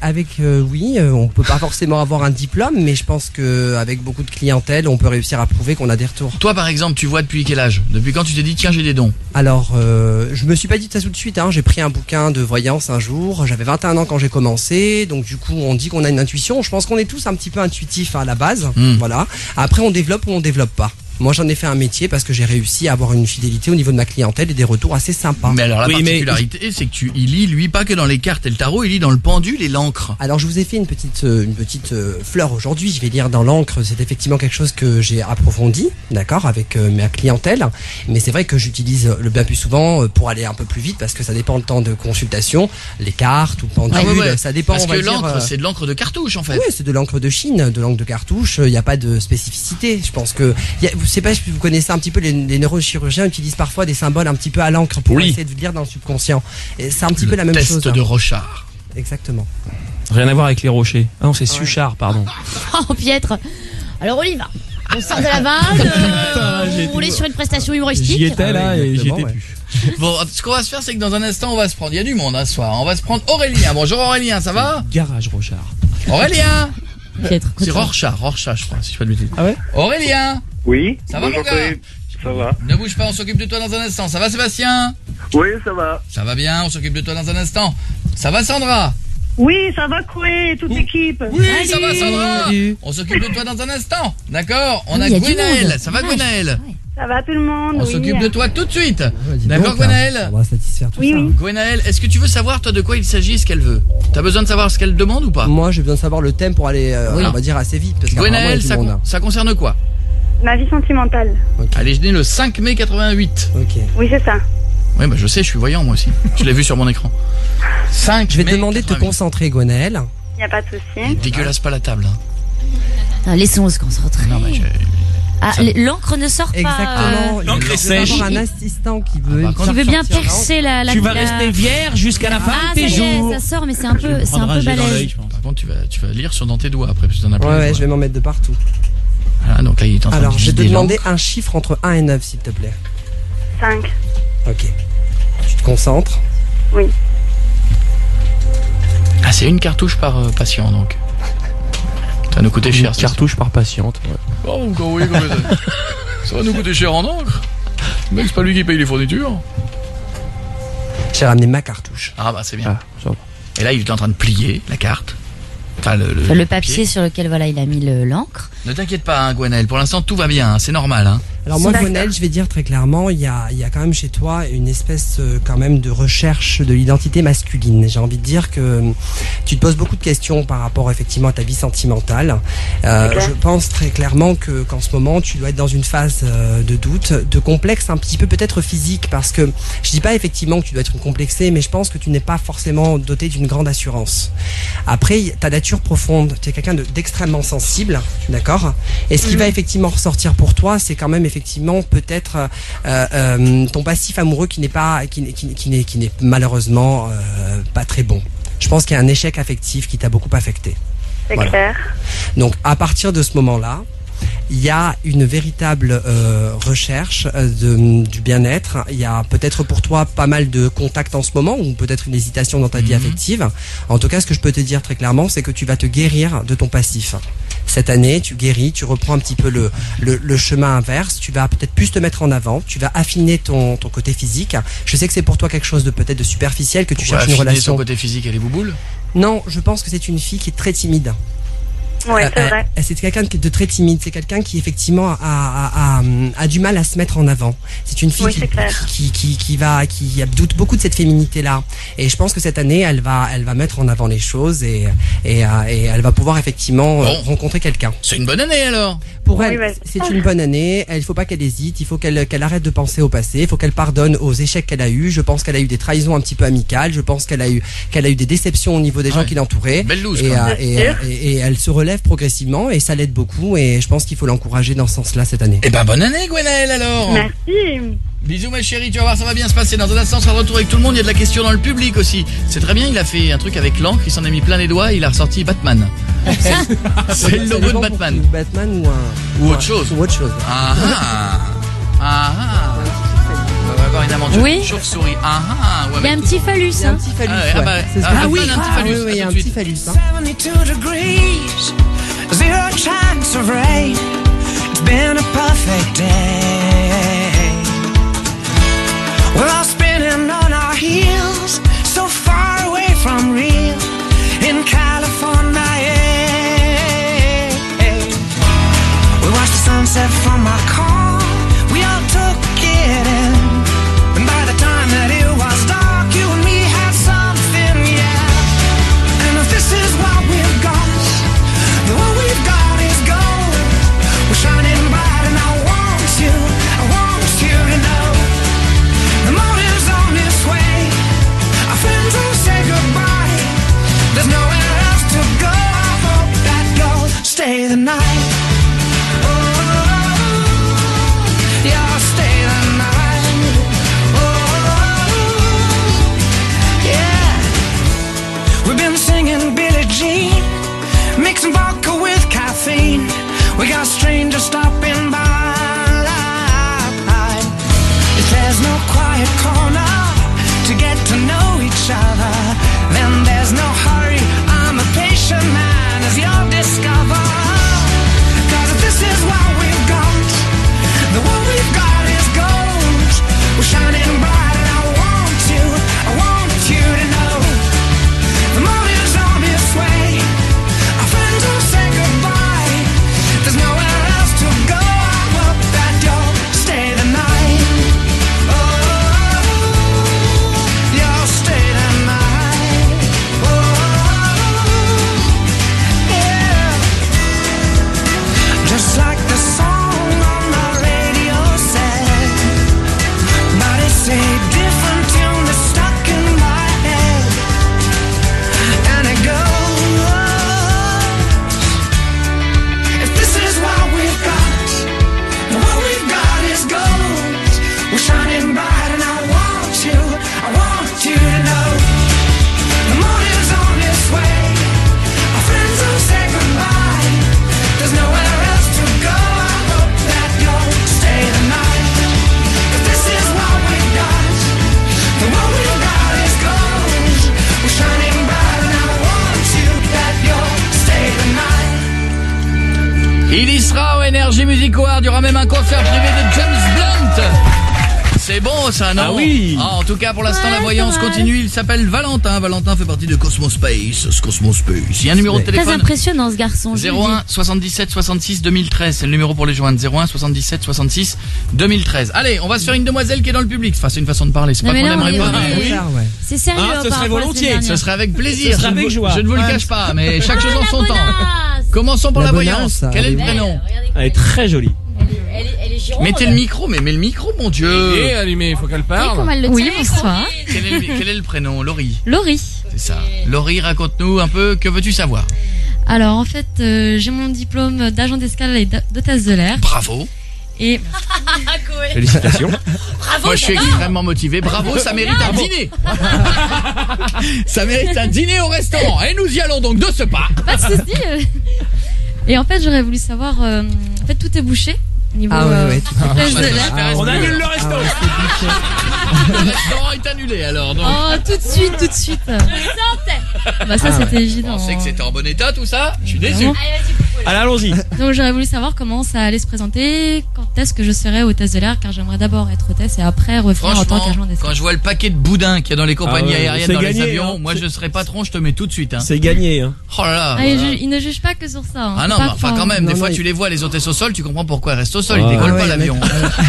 Oui, on peut pas forcément avoir un diplôme, mais je pense que avec beaucoup de clientèle, on peut réussir à prouver qu'on a des retours. Toi, par exemple, tu vois depuis quel âge? Depuis quand tu t'es dit tiens, j'ai des dons? Alors, je me suis pas dit ça tout de suite. J'ai pris un bouquin de voyance un jour. J'avais 21 ans quand j'ai commencé, donc du coup, on dit qu'on a une intuition. Je pense qu'on est tous un petit peu intuitifs à la base. Voilà. Après, on développe ou on développe pas. Moi, j'en ai fait un métier parce que j'ai réussi à avoir une fidélité au niveau de ma clientèle et des retours assez sympas. Mais alors, la particularité, c'est que il lit, lui, pas que dans les cartes et le tarot, il lit dans le pendule et l'encre. Alors, je vous ai fait une petite fleur aujourd'hui. Je vais lire dans l'encre. C'est effectivement quelque chose que j'ai approfondi, d'accord, avec ma clientèle. Mais c'est vrai que j'utilise le bien plus souvent pour aller un peu plus vite parce que ça dépend le temps de consultation, les cartes ou le pendule. Ça dépend. Parce que l'encre, c'est de l'encre de cartouche, en fait. Oui, c'est de l'encre de Chine, de l'encre de cartouche. Il n'y a pas de spécificité. Je pense que je sais pas si vous connaissez un petit peu, les neurochirurgiens utilisent parfois des symboles un petit peu à l'encre pour essayer de lire dans le subconscient. Et c'est un petit peu la même chose. Test de Rochard. Exactement. Rien à voir avec les rochers. Ah non, c'est Suchard, pardon. Oh, Pietre. Alors, on y va. On sort de la vanne, on est sur une prestation humoristique. J'y étais là et j'y étais plus. Bon, ce qu'on va se faire, c'est que dans un instant, on va se prendre. Il y a du monde ce soir. On va se prendre Aurélien. Bonjour Aurélien, ça va? Garage Rochard. Aurélien. Pietre. C'est Rorschach, je crois, si je fais pas de bêtises. Ah ouais? Aurélien. Oui. Ça va, mon gars? Ça va. Ne bouge pas, on s'occupe de toi dans un instant. Ça va, Sébastien? Oui, ça va. Ça va bien, on s'occupe de toi dans un instant. Ça va, Sandra? Oui, ça va, Chloé, toute l'équipe. Oui, ça va, Sandra. On s'occupe de toi dans un instant. D'accord? On a Gwenaël. Ça va, Gwenaël? Ça va tout le monde? On s'occupe de toi tout de suite. D'accord, donc, Gwenaëlle? On va satisfaire tout ça. Oui. Gwenaëlle, est-ce que tu veux savoir toi de quoi il s'agit et ce qu'elle veut? T'as besoin de savoir ce qu'elle demande ou pas? Moi, j'ai besoin de savoir le thème pour aller, on va dire, assez vite. Parce Gwenaëlle, ça concerne quoi? Ma vie sentimentale. Elle est née le 5 mai 88. Ok. Oui, c'est ça. Oui, bah je sais, je suis voyant moi aussi. Je l'ai vu sur mon écran. 5 Je vais mai te demander de te 88. concentrer, Gwenaëlle. Il n'y a pas de souci. Dégueulasse pas la table. Laissons-on se concentrer. Non, mais l'encre ne sort pas. Exactement. L'encre est Il sèche. va y avoir un assistant qui veut. Tu veux bien percer la. Tu vas rester vierge jusqu'à la fin de tes ça y est, jours. ça sort, mais c'est un peu balèze. Par contre, tu vas lire dans tes doigts après, parce que t'en as plein. Ouais, je vais m'en mettre de partout. Voilà, donc là, il est en train Alors, de je vais te vider demander l'encre. un chiffre entre 1 et 9, s'il te plaît. 5. Ok. Tu te concentres. Oui. Ah, c'est une cartouche par patient, donc. Ça va nous coûter cher. Une cartouche par patiente. Ouais. Oh, encore oui, comme ça va nous coûter cher en encre. Le mec, c'est pas lui qui paye les fournitures. J'ai ramené ma cartouche. Ah bah c'est bien. Et là, il est en train de plier la carte. Enfin, le papier sur lequel il a mis l'encre. Ne t'inquiète pas, hein, Gwenaëlle. Pour l'instant, tout va bien. Hein, c'est normal. Hein. Alors moi, Gwenaëlle, je vais dire très clairement, il y a quand même chez toi une espèce quand même de recherche de l'identité masculine. J'ai envie de dire que tu te poses beaucoup de questions par rapport effectivement à ta vie sentimentale. Je pense très clairement qu'en ce moment, tu dois être dans une phase de doute, de complexe un petit peu peut-être physique, parce que je dis pas effectivement que tu dois être complexé, mais je pense que tu n'es pas forcément doté d'une grande assurance. Après, ta nature profonde, tu es quelqu'un d'extrêmement sensible, d'accord? Et ce qui va effectivement ressortir pour toi, c'est quand même effectivement peut-être ton passif amoureux qui n'est malheureusement pas très bon. Je pense qu'il y a un échec affectif qui t'a beaucoup affecté. C'est clair. Donc à partir de ce moment-là, il y a une véritable recherche du bien-être. Il y a peut-être pour toi pas mal de contacts en ce moment, ou peut-être une hésitation dans ta vie affective. En tout cas, ce que je peux te dire très clairement, c'est que tu vas te guérir de ton passif. Cette année, tu guéris, tu reprends un petit peu le chemin inverse, tu vas peut-être plus te mettre en avant, tu vas affiner ton côté physique. Je sais que c'est pour toi quelque chose de peut-être de superficiel, que tu cherches une relation. Son côté physique, elle est bouboule? Non, je pense que c'est une fille qui est très timide. Ouais, c'est vrai. C'est quelqu'un de très timide, c'est quelqu'un qui effectivement a du mal à se mettre en avant. C'est une fille qui doute beaucoup de cette féminité là. Et je pense que cette année, elle va mettre en avant les choses et elle va pouvoir effectivement rencontrer quelqu'un. C'est une bonne année alors. Pour elle, c'est une bonne année. Il faut pas qu'elle hésite. Il faut qu'elle arrête de penser au passé. Il faut qu'elle pardonne aux échecs qu'elle a eus. Je pense qu'elle a eu des trahisons un petit peu amicales. Je pense qu'elle a eu des déceptions au niveau des gens qui l'entouraient. Belle loose, et elle se relève progressivement et ça l'aide beaucoup. Et je pense qu'il faut l'encourager dans ce sens-là cette année. Eh ben bonne année, Gwenaëlle alors. Merci. Bisous ma chérie, tu vas voir, ça va bien se passer. Dans un instant, on sera de retour avec tout le monde. Il y a de la question dans le public aussi. C'est très bien, il a fait un truc avec l'encre, il s'en a mis plein les doigts, il a ressorti Batman. C'est le logo de Batman. Batman ou autre chose. Ou autre chose. On va avoir une aventure Oui. une chauve-souris. Il y a un petit phallus. Il y a un petit phallus. Oui, un petit phallus. Oui, il y a un petit phallus. 72 degrees, zero chance of rain. It's been a perfect day. We're all spinning on our heels, so far away from real in California. We watched the sunset from our car. We all took it in. And by the time that it was dark, you and me had something, yeah. And if this is what we've got, then what we've got is gold. We're shining bright and I want you to know. The morning's on its way. Our friends will say goodbye. There's nowhere else to go. I hope that you'll stay the night. Yeah, stay the night. Yeah. We've been singing Billie Jean, mixing vodka with caffeine. We got strangers stopping by. If there's no quiet corner to get to know each other, then there's no hurry. I'm a patient man, as you'll discover. 'Cause if this is what we've got, the what we've got is gold. We're shining bright and I want you to know. The morning's on its way. Our friends will say goodbye. There's nowhere else to Il y sera au Energy Music Award. Il y aura même un concert privé de James Blunt. C'est bon ça, non? Ah oui. En tout cas, pour l'instant, la voyance continue. Il s'appelle Valentin. Valentin fait partie de Cosmos Space. Cosmos Space. Il y a un numéro de Très téléphone. impressionnant ce garçon. 01 77 66 2013. C'est le numéro pour les joindre. 01 77 66 2013. Allez, on va se faire une demoiselle qui est dans le public. Enfin, c'est une façon de parler. C'est Non, pas mais qu'on là, aimerait on pas. est- mais oui. C'est sérieux. Hein, ce par serait rapport à la volontiers. semaine Ce dernière. serait avec plaisir. Ce serait avec joie. Je ne vous le cache pas, mais chaque chose en son temps. Commençons par La la bonasse, voyance. ça, Quel est le oui. prénom? Elle est très jolie. Elle est gironde. Mettez le micro, mais le micro, mon Dieu. Et allumé, il faut qu'elle Vous voyez parle. comment elle le Oui, tient, le bonsoir. Quel est le prénom? Laurie. Laurie. C'est ça. Laurie, raconte-nous un peu, que veux-tu savoir? Alors en fait, j'ai mon diplôme d'agent d'escale et d'hôtesse de l'air. Bravo. Et Félicitations. Moi, je suis extrêmement motivé. Bravo, ça mérite un dîner. Ça mérite un dîner au restaurant. Et nous y allons donc de ce pas. pas de souci. Et en fait, j'aurais voulu savoir. En fait, tout est bouché. Niveau Ah ouais, tout est hôtesse bouché. de l'air. Ah, On annule le resto. Le restaurant est annulé alors. Donc. Oh, tout de suite, tout de suite. Bah ça, c'était Je évident. pensais que c'était en bon état tout ça. Je suis déçu. Allez, allons-y. Donc j'aurais voulu savoir comment ça allait se présenter, quand est-ce que je serais hôtesse de l'air, car j'aimerais d'abord être hôtesse et après revenir en tant Franchement, qu'agent d'escale. quand je vois le paquet de boudins qu'il y a dans les compagnies Ah ouais, aériennes, c'est dans gagné, les avions, hein. moi je serais patron, je te mets tout de suite. Hein. C'est gagné. Hein. Oh là là. Ah, il ne juge pas que sur ça. Hein. Ah Faut non, pas mais enfin croire. quand même, des Non, fois non, tu les vois les hôtesses au sol, tu comprends pourquoi elles restent au sol, Ah. ils décollent Ah pas ouais, l'avion.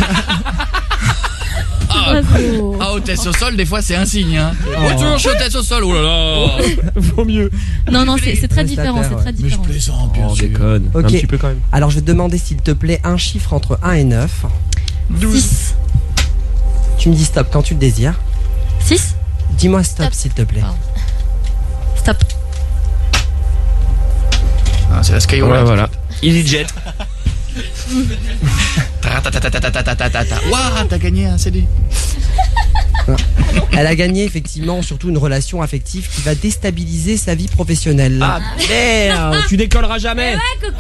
Pas trop. Ah, hôtesse au sol, des fois c'est un signe. Hein. Oh. Toujours je suis hôtesse au sol, oh là là. Vaut mieux. Non, non, c'est très différent, c'est ouais. très Mais je différent. plaisante, bien Oh, sûr. déconne. Ok. Un petit peu quand même. Alors je vais te demander s'il te plaît un chiffre entre 1 et 9. 6. Tu me dis stop quand tu le désires. 6. Dis-moi stop s'il te plaît. Pardon. Stop. Ah, c'est la Skywalker. Ouais, voilà. EasyJet. Waouh, t'as gagné un CD. Elle a gagné effectivement surtout une relation affective qui va déstabiliser sa vie professionnelle. Ah merde, tu décolleras jamais.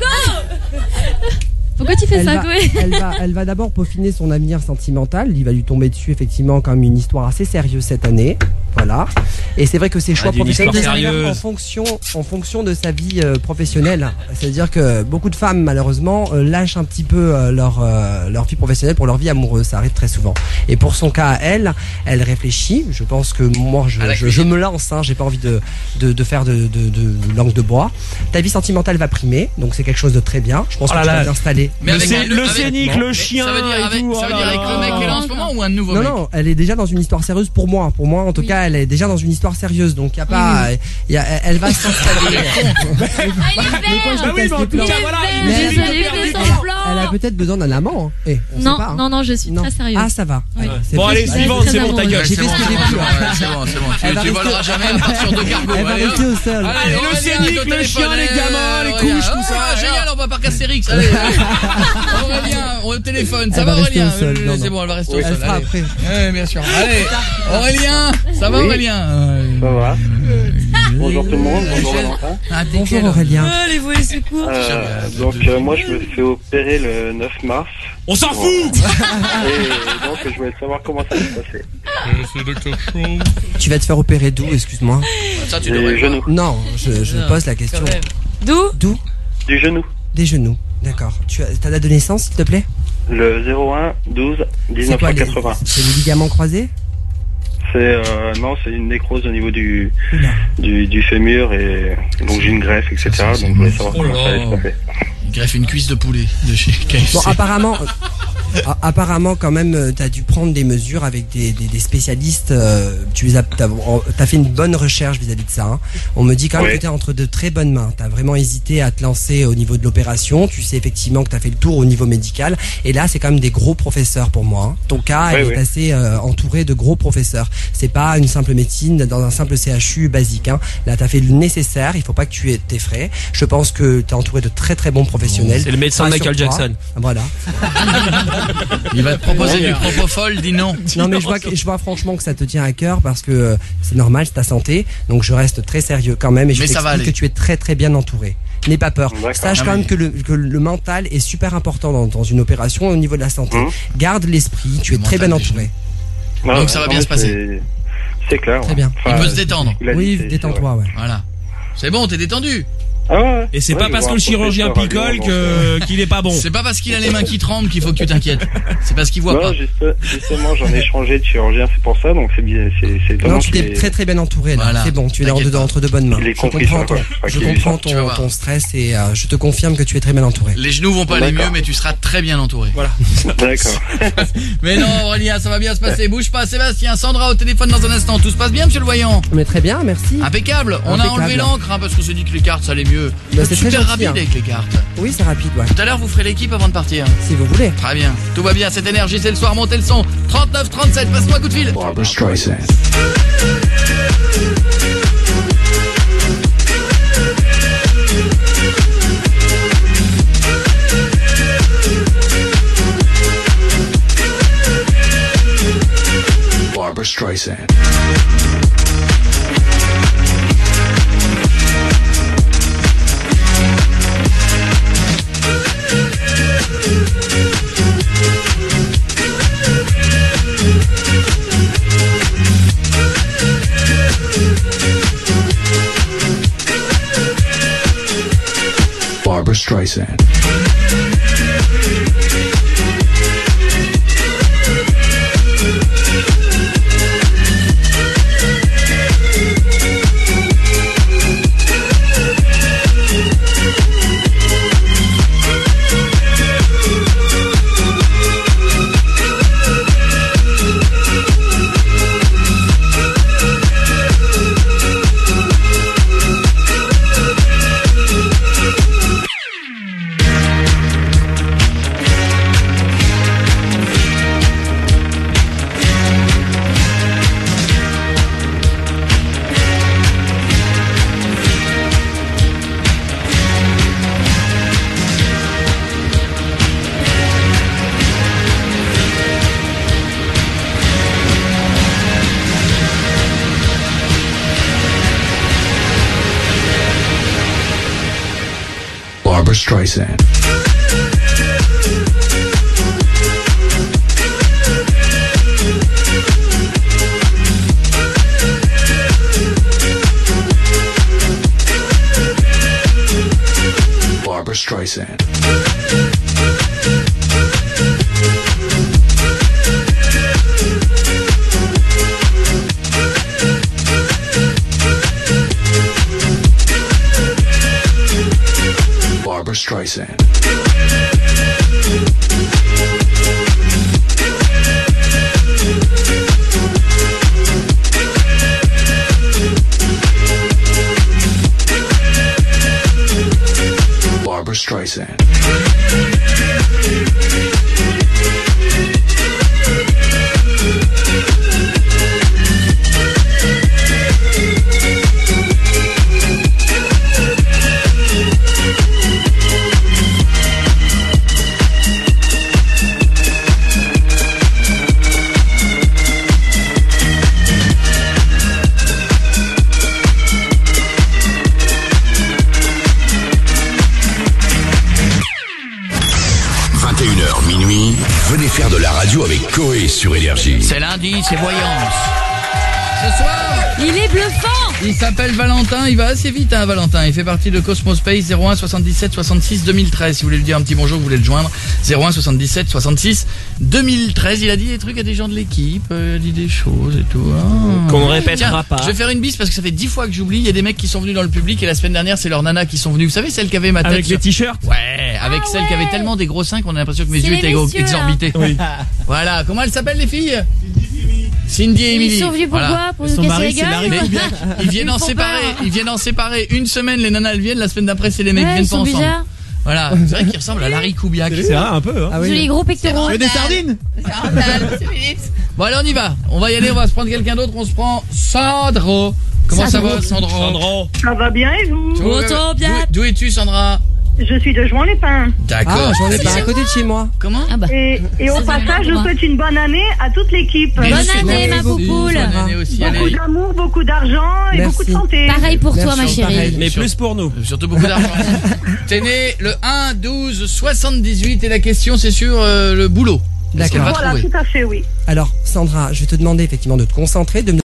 Pourquoi tu fais Elle ça, va, Chloé? elle va d'abord peaufiner son avenir sentimental. Il va lui tomber dessus effectivement comme une histoire assez sérieuse cette année. Voilà. Et c'est vrai que ses choix d'une professionnels histoire vont se faire sérieuse. en fonction de sa vie professionnelle. C'est-à-dire que beaucoup de femmes malheureusement lâchent un petit peu leur vie professionnelle pour leur vie amoureuse. Ça arrive très souvent. Et pour son cas à elle, elle réfléchit. Je pense que moi je me lance. Hein, j'ai pas envie de faire de langue de bois. Ta vie sentimentale va primer, donc c'est quelque chose de très bien. Je pense Oh que là tu là. vas t'installer. Mais avec Le avec- scénic, bon, le mais chien ça veut dire et avec, tout, ça veut oh dire là avec le mec là. qu'elle a en ce moment ou un nouveau Non, mec? non, elle est déjà dans une histoire sérieuse pour moi. Pour moi, en tout cas, elle est déjà dans une histoire sérieuse. Donc, il y a pas, elle va s'installer. Bah oui, mais en tout cas, voilà. Mais elle- Désolée, fais semblant. Elle a peut-être besoin d'un amant. Hein. Eh, on Non, sait pas, hein. non, non, je suis Non. très sérieuse. Ah, ça va. Oui. C'est Bon, vrai allez, que- suivant, très c'est bon, ta amoureuse. gueule. J'ai C'est fait bon, ce que c'est j'ai bon, pu. c'est bon, c'est bon. Elle va Tu rester- voleras jamais à partir de Gargo. Elle va Allez, rester hop. au sol. Allez, Le Aurélien, scénic, avec le chien, téléphone, les gamins, les Aurélien. couches, tout ça. Ah, génial, on va par Astérix. Allez. Aurélien, au téléphone. Ça Elle va, va rester Aurélien? au sol, non, C'est non. bon, elle va rester au Elle sol. fera Allez. après. Ouais, bien sûr. Allez. Aurélien, ça va, Oui. Aurélien? Ça va. Bonjour tout le monde, bonjour Valentin. Ah, t'es Bonjour quel- Aurélien. Les voix secours. Donc moi je me fais opérer le 9 mars. On s'en fout. Et donc je voulais savoir comment ça va se passer. Tu vas te faire opérer d'où, excuse-moi? Ça, tu devrais Les genoux. Non, je pose la question. D'où? D'où? Du genou. Des genoux. D'accord. Tu as ta date de naissance, s'il te plaît? Le 01 12 C'est quoi, 1980. c'est les ligaments croisés? C'est non, c'est une nécrose au niveau du Oula. fémur et donc j'ai une greffe, etc. Donc je voulais savoir Oh comment ça allait là. se passer. Il greffe une cuisse de poulet de chez KFC. Bon, apparemment, quand même, tu as dû prendre des mesures avec des spécialistes. T'as fait une bonne recherche vis-à-vis de ça. Hein. On me dit quand même Oui. que t'es entre de très bonnes mains. T'as vraiment hésité à te lancer au niveau de l'opération. Tu sais effectivement que t'as fait le tour au niveau médical. Et là, c'est quand même des gros professeurs pour moi. Hein. Ton cas Oui, est oui. assez entouré de gros professeurs. C'est pas une simple médecine dans un simple CHU basique. Hein. Là, t'as fait le nécessaire. Il faut pas que tu t'effraies. Je pense que t'es entouré de très très bons professionnels. C'est le médecin de Michael Rassure-toi. Jackson. Voilà. Il va te proposer du propofol, dis non. Non mais je vois franchement que ça te tient à cœur parce que c'est normal, c'est ta santé. Donc je reste très sérieux quand même et je Mais ça va t'explique aller. que tu es très très bien entouré. N'aie pas peur. D'accord. Sache Non, quand mais- même que le mental est super important dans une opération au niveau de la santé. Garde l'esprit, tu es Le très bien mental, entouré. Donc ça va bien se passer. C'est clair. Très bien. Enfin, Il peut se détendre. il a dit, Oui, c'est détends-toi, vrai. ouais. Voilà. C'est bon, t'es détendu. Ah ouais. Et c'est Ouais, pas je parce vois que un le chirurgien professeur picole radio, qu'il est pas bon. C'est pas parce qu'il a les mains qui tremblent qu'il faut que tu t'inquiètes. C'est parce qu'il voit non, pas. justement, j'en ai changé de chirurgien, c'est pour ça, donc c'est bien, c'est étonnant. Non, tu t'es très très bien entouré là. Voilà. C'est bon, tu es entre de bonnes mains. Il est Je compris, comprends, ça, quoi. je Qu'il comprends est sorti. ton stress et je te confirme que tu es très bien entouré. Les genoux vont pas aller mieux, mais tu seras très bien entouré. Voilà. D'accord. Mais non, Aurélien, ça va bien se passer. Bouge pas, Sébastien. Sandra au téléphone dans un instant. Tout se passe bien, monsieur le voyant? Mais très bien, merci. Impeccable. On a enlevé l'encre, hein, parce qu'on s'est dit que les cartes ça allait mieux. Bah, c'est super très gentil, rapide hein. avec les cartes. Oui, c'est rapide, ouais. Tout à l'heure, vous ferez l'équipe avant de partir. Si vous voulez. Très bien. Tout va bien, cette énergie, c'est le soir. Montez le son. 39 37, passe-moi un coup de fil. Barbra Streisand. Barbra Streisand. Barbra Streisand. Barbra Streisand. Barbra Streisand. Barbra Streisand. Barbra Streisand. Venez faire de la radio avec Coé sur Énergie. C'est lundi, c'est voyance. Ce soir, il est bluffant. Il s'appelle Valentin, il va assez vite hein, Valentin. Il fait partie de Cosmos Space 01 77 66 2013. Si vous voulez lui dire un petit bonjour, vous voulez le joindre 01 77 66 2013. Il a dit des trucs à des gens de l'équipe, il a dit des choses et tout. Ah. Qu'on ne répétera Tiens, pas. Je vais faire une bise parce que ça fait 10 fois que j'oublie. Il y a des mecs qui sont venus dans le public et la semaine dernière c'est leurs nanas qui sont venus. Vous savez celle qui avait ma tête avec les t-shirts. Ouais, avec celle qui avait tellement des gros seins qu'on a l'impression que mes C'est yeux les étaient messieurs, exorbités. Oui. Voilà, comment elles s'appellent les filles? Cindy et Emily. Ils sont venus pourquoi? Pour nous casser les gueules? Ils viennent en séparer. Ils viennent en séparer. Une semaine les nanas elles viennent, la semaine d'après c'est les mecs qui viennent pas ensemble. Bizarres. Voilà, c'est vrai qu'ils ressemblent à Larry Kubiak. C'est vrai un peu. Hein. Ah oui. Joli gros pectoraux. Des sardines. Bon allez on y va. On va y aller, on va se prendre quelqu'un d'autre. On se prend Sandro. Comment ça va Sandro? Ça va bien et vous? D'où es-tu Sandra? Je suis de Juan-les-Pins. D'accord. Ah, j'en ai pas à côté de chez moi. Comment? Et au passage, je souhaite une bonne année à toute l'équipe. Bonne année, ma poupoule. Bonne année aussi. Beaucoup d'amour, beaucoup d'argent et beaucoup de santé. Pareil pour toi, ma chérie. Mais plus pour nous. Surtout beaucoup d'argent. T'es né le 1/12/78 et la question c'est sur le boulot. D'accord. Voilà, tout à fait, oui. Alors, Sandra, je vais te demander effectivement de te concentrer, de me